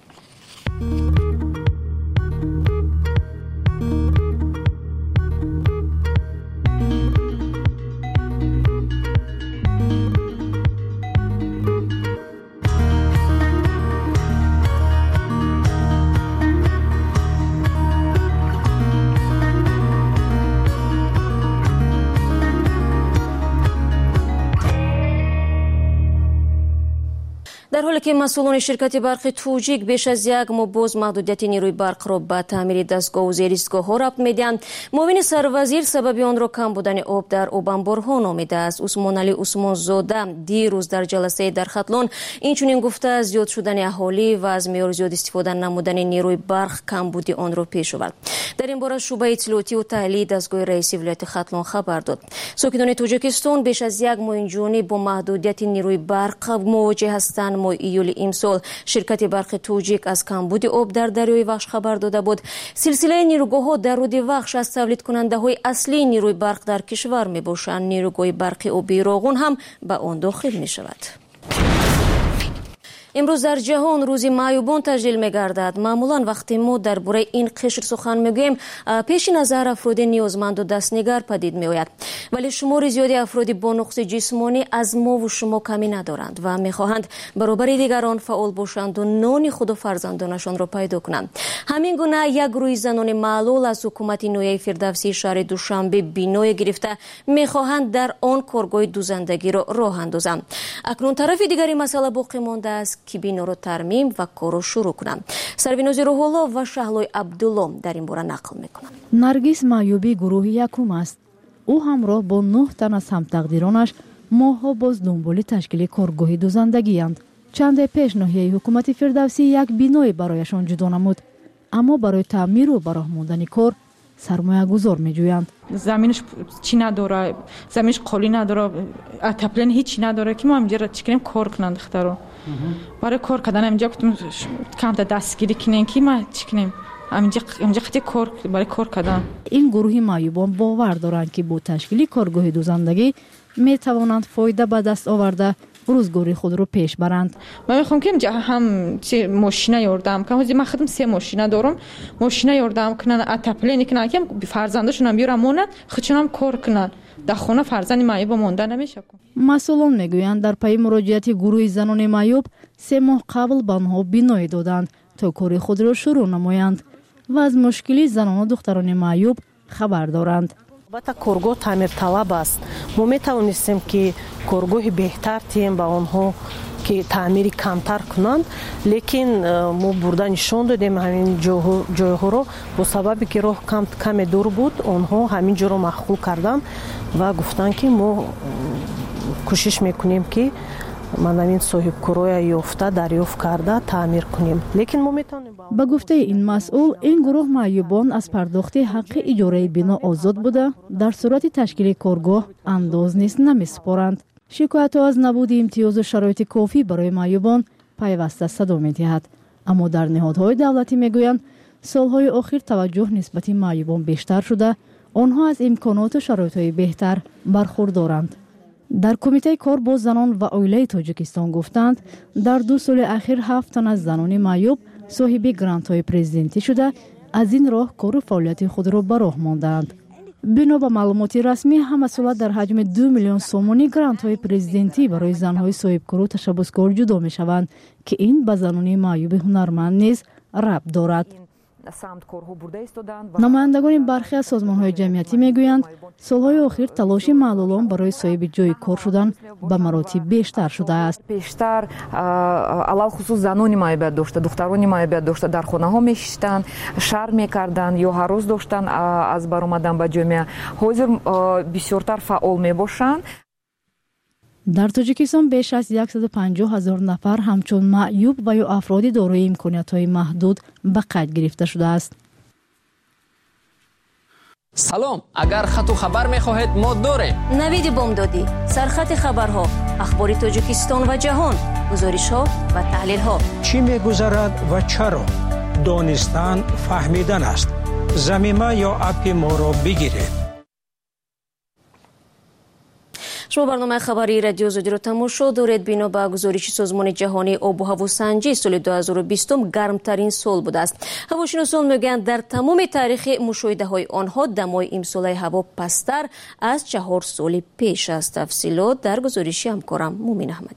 در حالی که مسئولان شرکت برق توجیک بیش از یک ماه باز محدودیت نیروی برق را به تعمیر دستگاه و زیرایستگاه ها ربط میدهند، معاون سروزیر سبب آن را کم بودن آب در آب انبارها نامیده است. عثمان علی عثمان زاده دیروز در جلسه در ختلان اینچنین گفته از زیاد شدن اهالی و از معیار زیاد استفاده نمودن نیروی برق کم بودی آن را پیش آورد. در این باره شعبه اطلاعاتی و تحلیل دستگاه رئیسی ولایت ختلان خبر داد. ساکنان تاجیکستان بیش از یک ماه اینجوری با محدودیت نیروی برق مواجه هستند. ماه ایول امسال شرکت برق توجیک از کمبود آب در دریای وخش خبر داده بود. سلسله نیروگاه‌ها در رود وخش از تولید کننده های اصلی نیروی برق در کشور می باشند. نیروگاه برق آبی راغون هم به آن داخل می شود. امروز در جهان روز معیوبان تجلیل می‌گردد. معمولا وقتی ما درباره این قشر سخن می‌گوییم پیش نظر افراد نیازمند و دستنگر پدید می‌آید، ولی شمار زیادی افراد با نقص جسمانی از ما و شما کمی ندارند و می‌خواهند برابر دیگران فعال باشند و نان خود و فرزندانشان را پیدا کنند. همین گونه یک گروه زنان معلول از حکومت نویه فردوسی شهر دوشنبه بینایی گرفته می‌خواهند در آن کارگاه دوزندگی را راه اندازند. اکنون طرف دیگری مسئله باقی مانده است ки биноро тармим ва корро шурӯъ кунанд. Сарвинози Рӯҳулло ва Шаҳлой Абдулло дар ин бора нақл мекунанд. Наргиз Маъюби гурӯҳи якум аст. ӯ ҳамроҳ бо 9 тан аз ҳамтақдиронаш моҳҳо боз дунболи ташкили коргоҳи дузандагиянд. чанде пеш ноҳияи ҳукумати Фирдавсӣ як биное барояшон ҷудо намуд, аммо барои таъмиру бароҳ мондани кор сармоягузор меҷӯянд. заминш чӣ надора, заминш қолӣ надора, отопление ҳичи надора ки мо ҳамҷа чӣ кунем кор кунанд духтаро. барои кор кардан ҳамҷа гуфтем камта дастгирӣ кунем ки ма чӣ кунем ҳамҷа хати кор барои кор кардан. ин гурӯҳи маъюбон бовар доранд ки бо ташкили коргоҳи дузандагӣ метавонанд фоида ба даст оварда рӯзгори худро пеш баранд. ман мехоҳам ки ҳам мошина ёрдам кунам. ҳозир ман худам 3 мошина дорам. мошина ёрдам кунан, отопление кунан ки фарзандашонам биёрам монанд, худшонам кор кунанд. дар хона фарзанди маъюба монда намешавад. масъулон мегӯянд дар пайи муроҷиати гурӯҳи занони маъюб 3 моҳ қабл ба онҳо биное доданд то кори худро шурӯъ намоянд ва аз мушкили занону духтарони маъюб хабар доранд. албатта коргоҳ таъмирталаб аст. мо метавонистем ки коргоҳи беҳтар тием ба онҳо ки таъмири камтар кунанд, лекин мо бурда нишон додем ҳамин ҷойҳоро бо сабаби ки роҳ каме дур буд, онҳо ҳамин ҷоро махқул карданд ва гуфтанд ки мо кӯшиш мекунем ки манамин соҳибкороя ёфта дарёфт карда таъмир кунем, лекин мо метавонем. ба гуфтаи ин масъул, ин гурӯҳ маъюбон аз пардохти ҳаққи иҷораи бино озод буда, дар сурати ташкили коргоҳ андоз низ намесупоранд. шикоятҳо аз набуди имтиёзу шароити кофӣ барои маъюбон пайваста садо медиҳад, аммо дар ниҳодҳои давлатӣ мегӯянд солҳои охир таваҷҷӯҳ нисбати маъюбон бештар шуда, онҳо аз имконоту шароитҳои беҳтар бархурдоранд. дар кумитаи кор бо занон ва оилаи Тоҷикистон гуфтанд, дар 2 соли ахир 7 тан аз занони маъюб соҳиби грантҳои президентӣ шуда, аз ин роҳ кору фаъолияти худро ба роҳ мондаанд. бино ба маълумоти расмӣ, ҳамасола дар ҳаҷми 2 миллион сомонӣ грантҳои президентӣ барои занҳои соҳибкору ташаббускор ҷудо мешаванд, ки ин ба занони маъюби ҳунарманд низ рабт дорад. намояндагони бархе аз созмонҳои ҷамъиятӣ мегӯянд, солҳои охир талоши маълулон барои соҳиби ҷойи кор шудан ба маротиб бештар шудааст. бештар алалхусус занони маъюбият дошта, духтарони маъюбият дошта дар хонаҳо мешиштанд, шар мекарданд ё ҳаррӯз доштанд аз баромадан ба ҷомеа. ҳозир бисёртар фаъол мебошанд. дар Тоҷикистон беш аз 150 000 нафар ҳамчун маъюб ва ё афроди дорои имкониятҳои маҳдуд ба қайд гирифта шудааст. салом, агар хату хабар мехоҳед мо дорем. навиди бомдодӣ, сархати хабарҳо, ахбори Тоҷикистон ва ҷаҳон, гузоришҳо ва таҳлилҳо. чӣ мегузарад ва чаро? донистан, фаҳмидан аст. замима ё апи моро бигиред. шумо барномаи хабари радио Озодиро тамошо доред. бино ба гузориши созмони ҷаҳонии обу ҳавосанҷӣ соли 2020 гармтарин сол будааст. ҳавошиносон мегӯянд, дар тамоми таърихи мушоҳидаҳои онҳо дамои имсолаи ҳаво пасттар аз 4 соли пеш аст. тафсилот дар гузориши ҳамкорам Мумин Аҳмадӣ.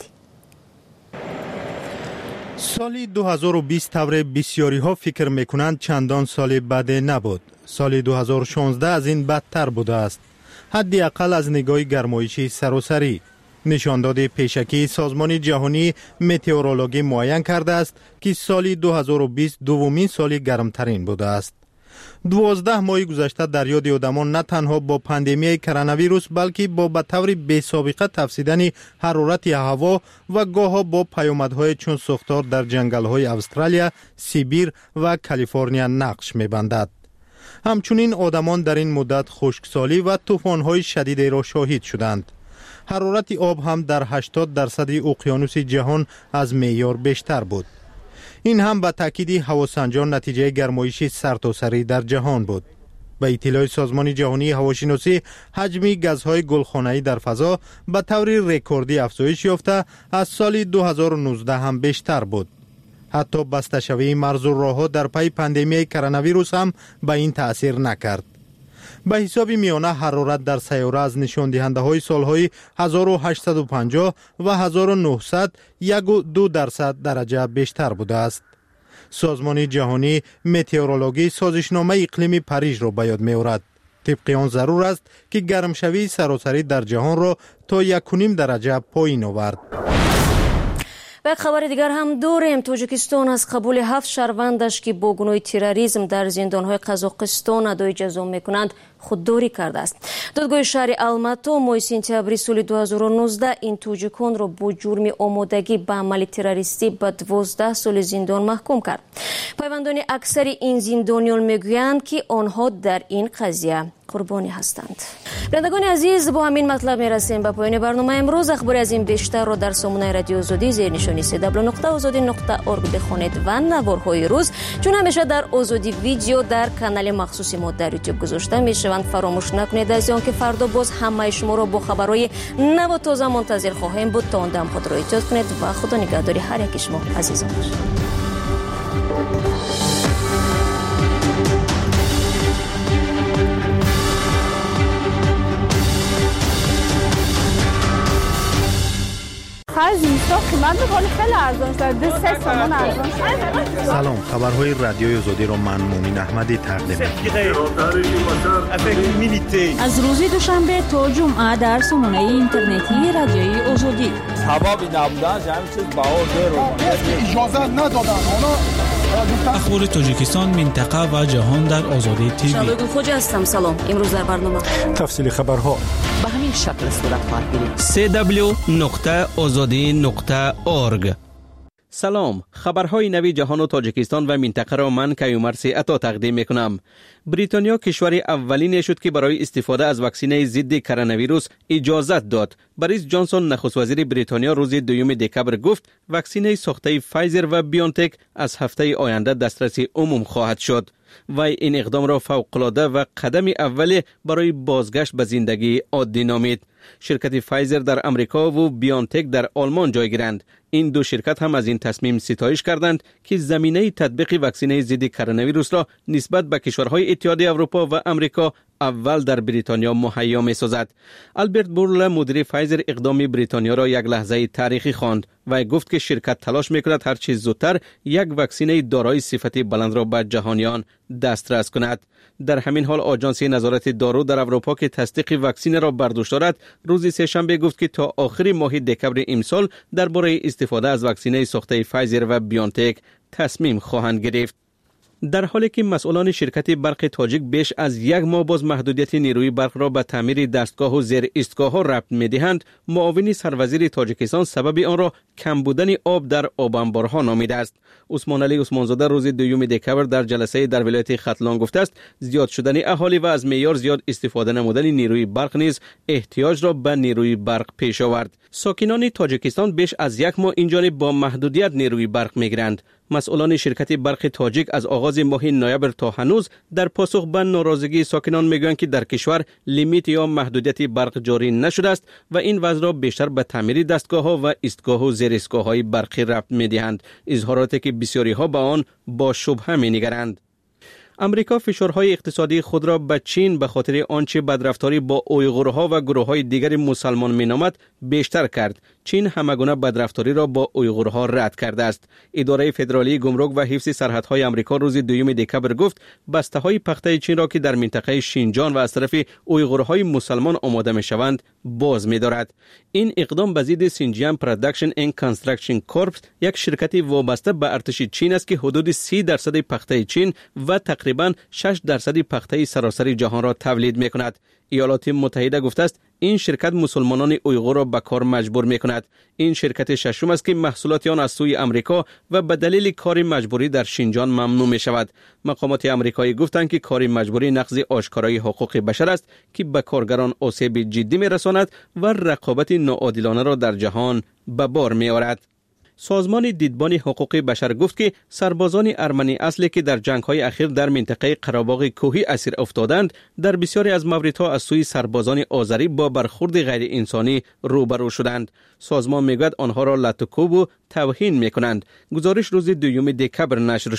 соли 2020 тавре бисёриҳо фикр мекунанд чандон соли баде набуд. соли 2016 аз ин бадтар будааст. ҳадди ақал аз нигоҳи гармоиши саросарӣ. нишондоди пешакии созмони ҷаҳонӣ метеорологӣ муайян кардааст, ки соли 2020 дуввумин соли гармтарин будааст. 12 моҳи гузашта дар ёди одамон на танҳо бо пандемияи коронавирус, балки бо ба таври бесобиқа тафсидани ҳарорати ҳаво ва гоҳҳо бо паёмадҳое чун сӯхтор дар ҷангалҳои Австралия, Сибир ва Калифорния нақш мебандад. ҳамчунин одамон дар ин муддат хушксолӣ ва тӯфонҳои шадидеро шоҳид шуданд. ҳарорати об ҳам дар 80% уқёнуси ҷаҳон аз меъёр бештар буд. ин ҳам ба таъкиди ҳавосанҷон натиҷаи гармоиши сартосарӣ дар ҷаҳон буд. ба иттилои созмони ҷаҳонии ҳавошиносӣ, ҳаҷми газҳои гулхонаӣ дар фазо ба таври рекордӣ афзоиш ёфта, аз соли 2019 ҳам бештар буд. ҳатто басташавии марзу роҳҳо дар пайи пандемияи коронавирус ҳам ба ин таъсир накард. ба ҳисоби миёна ҳарорат дар сайёра аз нишондиҳандаҳои солҳои 1850 ва 1900 1.2% дараҷа бештар будааст. созмони ҷаҳонӣ метеорологӣ созишномаи иқлими Парижро ба ёд меорад. тибқи он зарур аст, ки гармшавии саросарӣ дар ҷаҳонро то 1.5 дараҷа поин овард. و یک خبر دیگر هم داریم. تاجیکستان از قبول 7 شهروندش که با گناه تروریسم در زندانهای قزاقستان ادای جزا میکنند خودداری کرده است. دادگاه شهر الماتو ماه سپتامبر سال 2019 این توجیکان را با جرم آمادگی به عمل تروریستی به 12 سال زندان محکوم کرد. پیوندان اکثر این زندانیان میگویند که آنها در این قضیه قربانی هستند. بینندگان عزیز، با همین مطلب میرسیم به پایان برنامه امروز. اخباری از این بیشتر را در سامانه رادیو آزادی زیر نشانی www.azadi.org بخوانید و نوارهای روز چون همیشه در آزادی ویدیو در کانال مخصوص ما در یوتیوب گذاشته میشوند. فراموش نکنید از آن که فردا باز همه شما را با خبرهای نو و تازه منتظر خواهیم بود. تا آن دم خود را احتیاط کنید و خدا نگهداری هر یک شما عزیزان باشید. سلام، خبرهای رادیوی آزادی را من مومن احمدی تقدیم می‌کنم. از روز دوشنبه تا جمعه در سامانه اینترنتی رادیوی آزادی. سبب نبودن همین چیز باور اجازه ندادن. اخبار تاجیکستان، منطقه و جهان در آزادی تیوی. شادو خوجا هستم. سلام. امروز در برنامه تفصیل خبرها به همین شکل صورت خواهد گرفت. www.azadi.org. سلام، خبرهای نوی جهان و تاجیکستان و منطقه را من کیومرث عطا تقدیم میکنم. بریتانیا کشور اولین شد که برای استفاده از واکسن ضد کرونا ویروس اجازت داد. بوریس جانسون نخست وزیر بریتانیا روز 2 دکبر گفت واکسن ساخته فایزر و بیونتک از هفته آینده دسترس عموم خواهد شد. وی این اقدام را فوق‌العاده و قدم اول برای بازگشت به زندگی عادی نامید. شرکت فایزر در امریکا و بیونتک در آلمان جای گیرند. این دو شرکت هم از این تصمیم ستایش کردند که زمینه تطبیق واکسن ضد کرونا ویروس را نسبت به کشورهای اتحادیه اروپا و امریکا اول در بریتانیا مهیا می‌سازد. آلبرت بورل مدیر فایزر اقدام بریتانیا را یک لحظه تاریخی خواند و گفت که شرکت تلاش می‌کند هر چه زودتر یک واکسن دارای صفت بلند را به جهانیان دسترس کند. در همین حال آژانس نظارت دارو در اروپا که تصدیق واکسن را بر دوش دارد روز سه‌شنبه گفت که تا آخر ماه دکبر امسال درباره استفاده از واکسن ساخته فایزر و بیونتک تصمیم خواهند گرفت. در حالی که مسئولان شرکت برق تاجیک بیش از یک ماه باز محدودیت نیروی برق را به تعمیر دستگاه و زیر ایستگاه‌ها ربط می‌دهند، معاون سروزیر تاجیکستان سبب آن را کم بودن آب در آب انبارها نامیده است. عثمان علی عثمانزاده روز 2 دکبر در جلسه در ولایت ختلان گفته است زیاد شدن اهالی و از معیار زیاد استفاده نمودن نیروی برق نیز احتیاج را به نیروی برق پیش آورد. ساکنان تاجیکستان بیش از یک ماه اینجانب با محدودیت نیروی برق می‌گیرند. مسئولان شرکت برق تاجیک از آغاز ماه نوامبر تا هنوز در پاسخ به ناراضگی ساکنان میگویند که در کشور لیمیت یا محدودیت برق جاری نشده است و این وضع را بیشتر به تعمیر دستگاه‌ها و ایستگاه و زیر ایستگاه‌های برقی ربط می‌دهند. اظهاراتی که بسیاری‌ها به آن با شبهه می‌نگرند. امریکا فشارهای اقتصادی خود را به چین به خاطر آنچه بدرفتاری با اویغورها و گروه‌های دیگر مسلمان می‌نامد بیشتر کرد. چین همگونه بدرفتاری را با اویغورها رد کرده است. اداره فدرالی گمرک و حفظ سرحدهای آمریکا روز 2 دکبر گفت بسته‌های پخته چین را که در منطقه شینجان و از طرف اویغورهای مسلمان آماده می‌شوند باز می‌دارد. این اقدام به ضد سینجیان پروداکشن اند کانستراکشن کورپس، یک شرکت وابسته به ارتش چین است که حدود 30% پخته چین و تقریباً 6% پخته سراسر جهان را تولید می‌کند. ایالات متحده گفته است این شرکت مسلمانان اویغور را به کار مجبور می‌کند. این شرکت ششم است که محصولات آن از سوی امریکا و به دلیل کار مجبوری در شینجان ممنوع می‌شود. مقامات آمریکایی گفتند که کار مجبوری نقض آشکارای حقوق بشر است که به کارگران آسیب جدی می‌رساند و رقابت ناعادلانه را در جهان به بار می‌آورد. سازمان دیدبان حقوق بشر گفت که سربازان ارمنی اصلی که در جنگ‌های اخیر در منطقه قره‌باغ کوهی اسیر افتادند در بسیاری از موردها از سوی سربازان آذری با برخورد غیر انسانی روبرو شدند. سازمان میگوید آنها را لطوکوب و توهین میکنند. گزارش روز 2 دکبر نشر شد.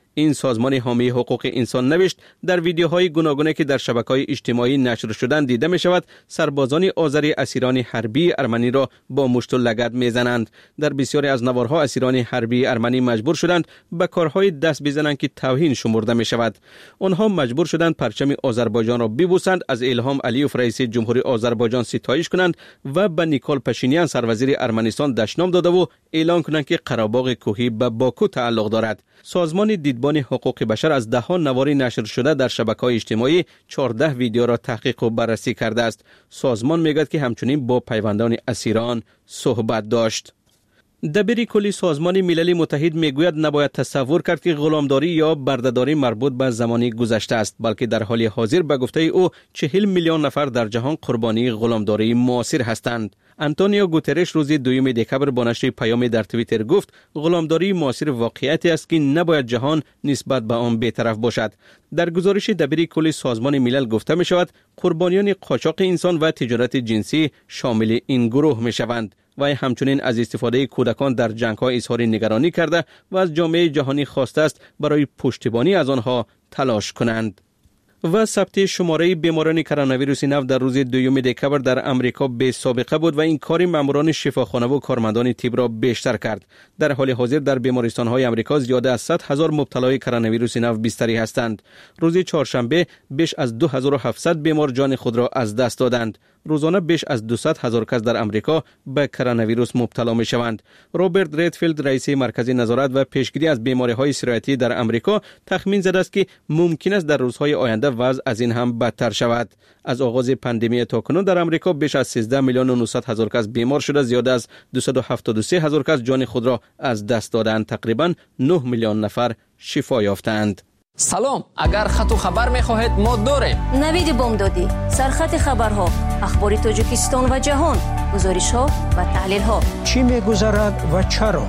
این سازمان حامی حقوق انسان نوشت در ویدیوهای گوناگونی که در شبکه‌های اجتماعی نشر شدند دیده می شود سربازان آذری اسیران حربی ارمنی را با مشت و لگد میزنند. در بسیاری از نوارها اسیران حربی ارمنی مجبور شدند به کارهای دست بزنند که توهین شمرده می شود. آنها مجبور شدند پرچم آذربایجان را ببوسند، از الهام علیوف رئیس جمهوری آذربایجان ستایش کنند و به نیکول پاشینیان سروزیر ارمنستان دشنام داده و اعلان کنند که قره‌باغ کوهی به باکو تعلق دارد. سازمان دیدبان حقوق بشر از ده‌ها نوار نشر شده در شبکه‌های اجتماعی 14 ویدیو را تحقیق و بررسی کرده است. سازمان میگوید که همچنین با پیوندان اسیران صحبت داشت. دبیر کلی سازمان ملل متحد میگوید نباید تصور کرد که غلامداری یا بردهداری مربوط به زمانی گذشته است، بلکه در حال حاضر به گفته او 40 میلیون نفر در جهان قربانی غلامداری معاصر هستند. آنتونیو گوترش روز 2 دکبر با نشر پیام در توییتر گفت غلامداری معاصر واقعیتی است که نباید جهان نسبت به آن بی‌طرف باشد. در گزارش دبیر کل سازمان ملل گفته می شود قربانیان قاچاق انسان و تجارت جنسی شامل این گروه می شوند و همچنین از استفاده کودکان در جنگ‌ها اظهار نگرانی کرده و از جامعه جهانی خواسته است برای پشتیبانی از آنها تلاش کنند. و ثبت شماره بیماران کرونا ویروس نو در روز 2 دکبر در امریکا بی سابقه بود و این کار ماموران شفاخانه و کارمندان طب را بیشتر کرد. در حال حاضر در بیمارستان‌های امریکا زیاده از 100,000 مبتلای کرونا ویروس نو بستری هستند. روز چهارشنبه بیش از 2700 بیمار جان خود را از دست دادند. روزانه بیش از 200,000 کس در امریکا به کرونا ویروس مبتلا می شوند. روبرت ریدفیلد رئیس مرکز نظارت و پیشگیری از بیماری‌های سرایتی در امریکا تخمین زده است که ممکن است در روزهای آینده وضع از این هم بدتر شود. از آغاز پاندمی تا کنون در امریکا بیش از 13 میلیون و 900 هزار کس بیمار شده، زیاده از 273 هزار کس جان خود را از دست دادند. تقریباً 9 میلیون نفر شفا یافتند. سلام، اگر خط و خبر می‌خواهید ما داریم. نوید بامدادی، سرخط خبرها، اخبار تاجیکستان و جهان، گزارش‌ها و تحلیل‌ها. چی می‌گذرد و چرا؟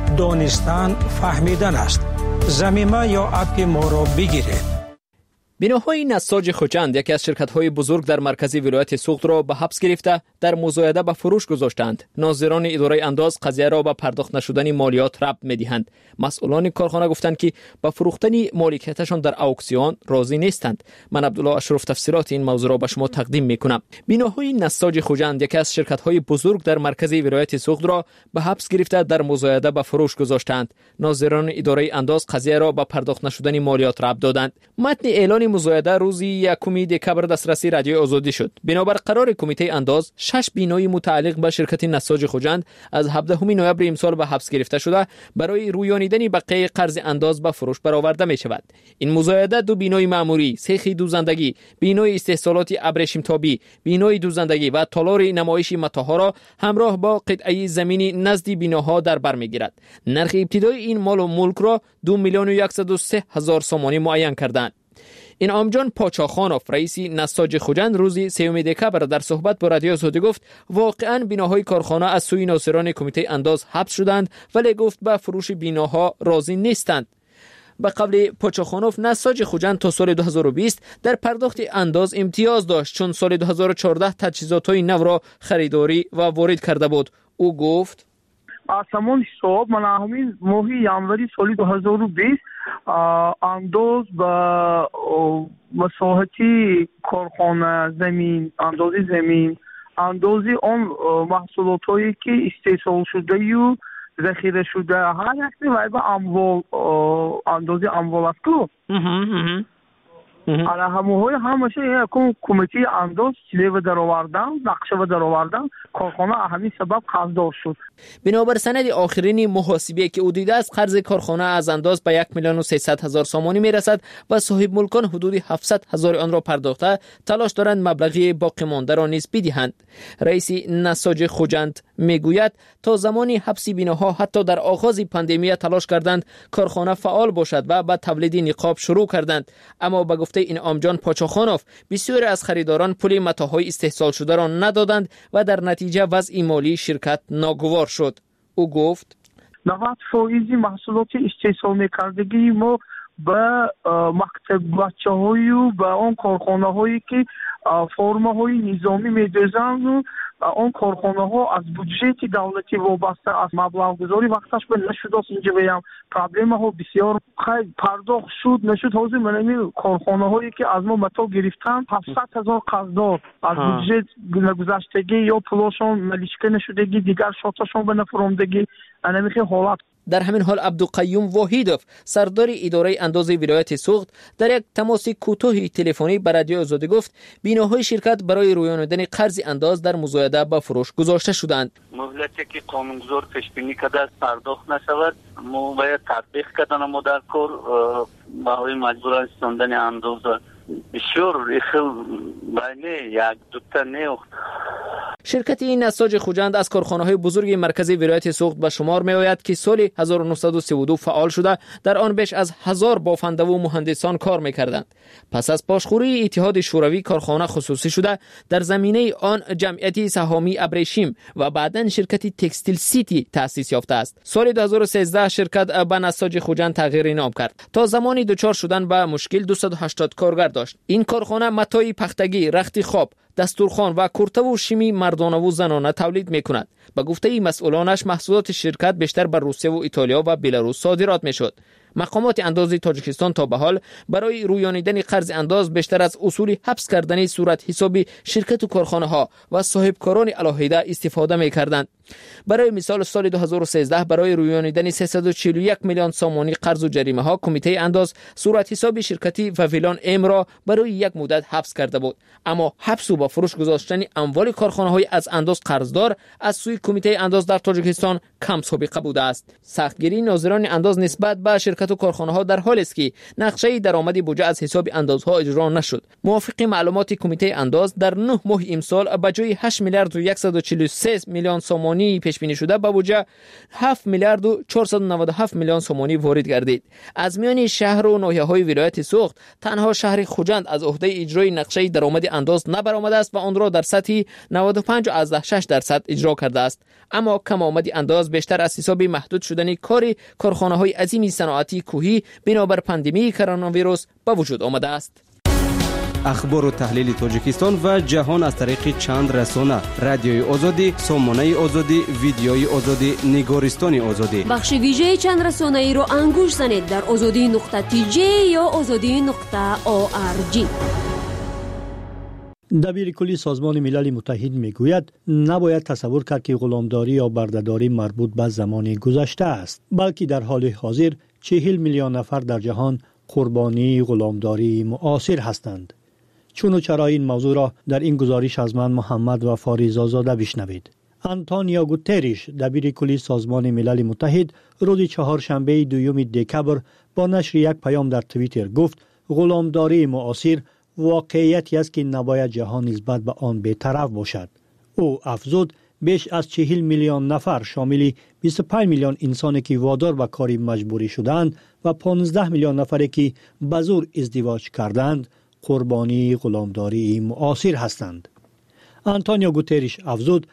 دانستن فهمیدن است. ضمیمه یا اپ ما را بگیرید. بیناهای نساج خوجند، یکی از شرکت‌های بزرگ در مرکزی ولایت سوخت را به حبس گرفته در مزایده به فروش گذاشتند. ناظران اداره انداز قضیه را به پرداخت نشدن مالیات ربط می‌دهند. مسئولان کارخانه گفتند که به فروختن مالکیتشان در اکسیون راضی نیستند. من عبدالله اشرف تفسیرات این موضوع را به شما تقدیم می‌کنم. بیناهای نساج خوجند، یکی از شرکت‌های بزرگ در مرکزی ولایت سوخت را به حبس گرفته در مزایده به فروش گذاشتند. ناظران اداره انداز قضیه را به پرداخت نشدن مالیات ربط دادند. متن اعلان مزایده روز 1 دکبر دسترسی رادیوی آزادی شد. بنابر قرار کمیته انداز 6 بینای متعلق به شرکت نساج خوجند از 17 نوامبر امسال به حبس گرفته شده برای رویانیدن بقیه قرض انداز به فروش برآورده می شود. این مزایده 2 بینای معمولی، سیخ دوزندگی، بینای استحصالات ابریشمتابی، بینای دوزندگی و تالار نمایش متاها را همراه با قطعه زمینی نزد بیناها در بر میگیرد. نرخ ابتدایی این مال و ملک را 2,103,000 سومانی معین کردند. انعام جان پاچاخانوف رئیس نساج خوجند روز 3 دکبر در صحبت با رادیو آزادی گفت واقعا بیناهای کارخانه از سوی ناظران کمیته انداز حبس شدند، ولی گفت به فروش بیناها راضی نیستند. به قول پاچاخانوف نساج خوجند تا سال 2020 در پرداخت انداز امتیاز داشت، چون سال 2014 تجهیزات‌های نو را خریداری و وارد کرده بود. او گفت آسمان حساب من همین ماهی январи سال 2020 انداز با مساحتی کارخانه زمین، اندازی زمین، اندازی آن محصولات هایی که استحصال شده و ذخیره شده هر یکی و به اموال اندازی اموال است که على همه همشه یک کمیته انداز چیزی و در آوردن، نقشه و در آوردن کارخانه همین سبب قرضدار شد. بنابر سند آخرین محاسبه که او دیده است قرض کارخانه از انداز به 1,300,000 سومانی میرسد و صاحب ملکان حدود 700,000 آن را پرداخته تلاش دارند مبلغی باقی مانده را نیز بدهند. رئیس نساج خوجند میگوید تا زمانی حبس بیناها حتی در آغاز پاندمی تلاش کردند کارخانه فعال باشد و به تولید نقاب شروع کردند، اما به گفته انعام جان پاچاخانوف بسیاری از خریداران پول متاهای استحصال شده را ندادند و در نتیجه وضع مالی شرکت ناگوار شد. او گفت 90% محصولات استحصال می‌کردگی ما به مکتب بچه‌های و به آن کارخانه‌هایی که فرم‌های نظامی می‌دوزند و آن کارخانه‌ها از بودجه دولتی وابسته از مبلغ‌گذاری وقتش به نشد است. اینجا بگم پرابلم‌ها بسیار خیلی پرداخت شد نشد. حاضر منمی کارخانه‌هایی که از ما متا گرفتن 700,000 قرضدار از بودجه گذشتگی یا پولشون ملیشکه نشدگی دیگر شاتشون به نفرمدگی انمی حالت. در همین حال عبدالقیوم واحیدوف سردار اداره انداز ولایت سوخت در یک تماس کوتاه تلفنی با رادیو آزادی گفت بیناهای شرکت برای رویانیدن قرض انداز در مزایده به فروش گذاشته شدند. مهلتی که قانونگذار پیش بینی کرده پرداخت نشود ما باید تطبیق کردن ما در کار برای مجبور رساندن انداز بسیار خیلی بین یک دوتا نیوخت. شرکت نساج خوجند از کارخانه‌های بزرگ مرکزی ولایت سوخت به شمار می‌آید که سال 1932 فعال شده در آن بیش از 1000 بافنده و مهندسان کار می‌کردند. پس از پاشخوری اتحاد شوروی کارخانه خصوصی شده در زمینه آن جمعیت سهامی ابریشم و بعداً شرکت تکستیل سیتی تأسیس یافته است. سال 2013 شرکت به نساج خوجند تغییر نام کرد. تا زمانی دچار شدن به مشکل 280 کارگر داشت. این کارخانه متای پختگی، رخت خواب، دستورخوان و کرته و شیمی مردانه و زنانه تولید می‌کند. به گفته مسئولانش محصولات شرکت بیشتر به روسیه و ایتالیا و بلاروس صادرات می‌شد. مقامات اندازی تاجیکستان تا به حال برای رویانیدن قرض انداز بیشتر از اصول حبس کردن صورت حسابی شرکت و کارخانه‌ها و صاحبکاران علاهیده استفاده می‌کردند. برای مثال سال 2013 برای رویانیدن 341 میلیون سامانی قرض و جریمه ها کمیته انداز صورت حساب شرکتی وویلان ام را برای یک مدت حبس کرده بود. اما حبس و با فروش گذاشتن اموال کارخانه‌های از انداز قرضدار از سوی کمیته انداز در تاجیکستان کم سابقه بوده است. سختگیری ناظران انداز نسبت به شرکت و کارخانه‌ها در حالی است که نقشه درآمد بودجه از حساب اندازها اجرا نشد. موافق معلومات کمیته انداز در 9 ماه امسال به جای 8 میلیارد و 143 میلیون سامانی پیش بینی شده به بودجه 7 میلیارد و 497 میلیون سامانی وارد گردید. از میان شهر و ناحیه‌های ولایت سوخت تنها شهر خوجند از عهده اجرای نقشه درآمد انداز نبرآمده است و آن را در سطح 95.6% اجرا کرده است. اما کم آمد انداز بیشتر از حساب محدود شدن کار کارخانه‌های عظیم صنعتی کوهی بنابر پاندمی کرونا ویروس به وجود آمده است. اخبار و تحلیل تاجیکستان و جهان از طریق چند رسانه: رادیوی آزادی، سامانه آزادی، ویدیوی آزادی، نگارستان آزادی. بخش ویژه چند رسانه ای رو انگوش زنید در azadi.tj یا azadi.org. دبیر کلی سازمان ملل متحد میگوید نباید تصور کرد که غلامداری یا بردهداری مربوط به زمان گذشته است، بلکه در حال حاضر 40 میلیون نفر در جهان قربانی غلامداری معاصر هستند. چون و چرا این موضوع را در این گزارش از من محمد و فاریزآزاده بشنوید. آنتونیو گوتریش دبیر کلی سازمان ملل متحد روز چهارشنبه 2 دکبر با نشر یک پیام در توییتر گفت غلامداری معاصر واقعیتی است که نباید جهان نسبت به آن بی‌طرف باشد. او افزود بیش از 40 میلیون نفر شامل 25 میلیون انسانی که وادار به کاری مجبوری شدند و 15 میلیون نفری که به زور ازدواج کردند قربانی غلامداری معاصر هستند. آنتونیو گوتریش افزود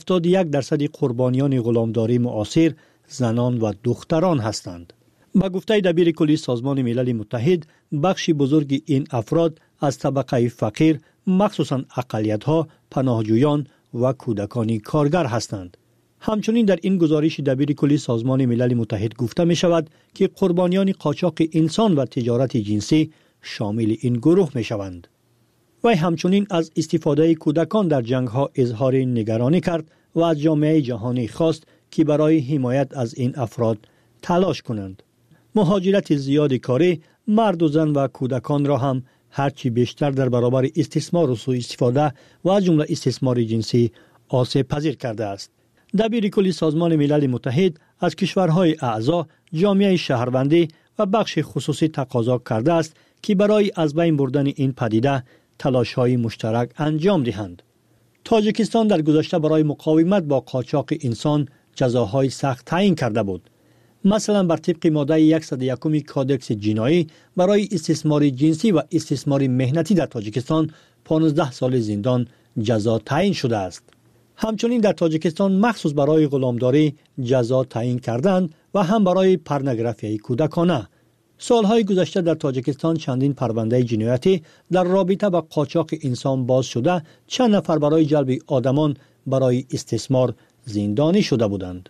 71% قربانیان غلامداری معاصر زنان و دختران هستند. با گفته دبیر کلی سازمان ملل متحد بخشی بزرگ این افراد از طبقه فقیر مخصوصاً اقلیت‌ها، پناهجویان و کودکان کارگر هستند. همچنین در این گزارش دبیر کلی سازمان ملل متحد گفته می شود که قربانیان قاچاق انسان و تجارت جنسی شامل این گروه می شوند. و همچنین از استفاده کودکان در جنگ ها اظهار نگرانی کرد و از جامعه جهانی خواست که برای حمایت از این افراد تلاش کنند. مهاجرت زیاد کاری مرد و زن و کودکان را هم هرچی بیشتر در برابر استثمار و سوء استفاده و از جمله استثمار جنسی آسیب پذیر کرده است. دبیر کلی سازمان ملل متحد از کشورهای اعضا، جامعه شهروندی و بخش خصوصی تقاضا کرده است که برای از بین بردن این پدیده تلاش‌های مشترک انجام دهند. تاجیکستان در گذشته برای مقاومت با قاچاق انسان جزاهای سخت تعیین کرده بود. مثلا بر طبق ماده 101 کادکس جنایی برای استثمار جنسی و استثمار مهنتی در تاجیکستان 15 سال زندان جزا تعیین شده است. همچنین در تاجیکستان مخصوص برای غلامداری جزا تعیین کردند و هم برای پورنوگرافی کودکانه. سالهای گذشته در تاجیکستان چندین پرونده جنایتی در رابطه با قاچاق انسان باز شده، چند نفر برای جلب آدمان برای استثمار زندانی شده بودند.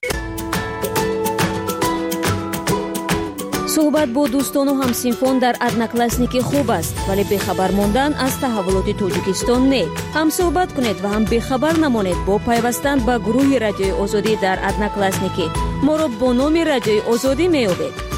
صحبت با دوستان و همسینفون در ادناکلاسنیکی خوب است، ولی بخبر موندن از تحولات تاجیکستان نه. هم صحبت کنید و هم بخبر نمانید با پیوستن به گروه رادیوی آزادی در ادناکلاسنیکی. ما را با نام رادیوی آزادی می‌یابید.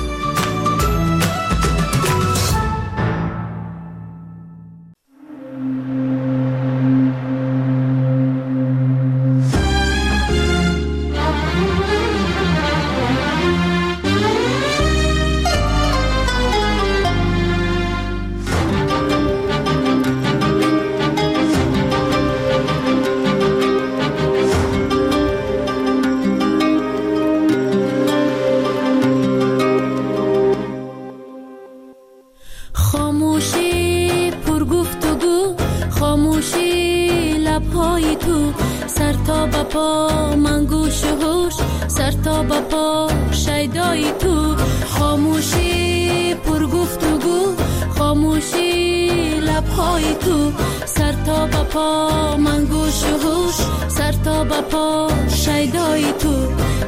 سر تا به پا شیدای تو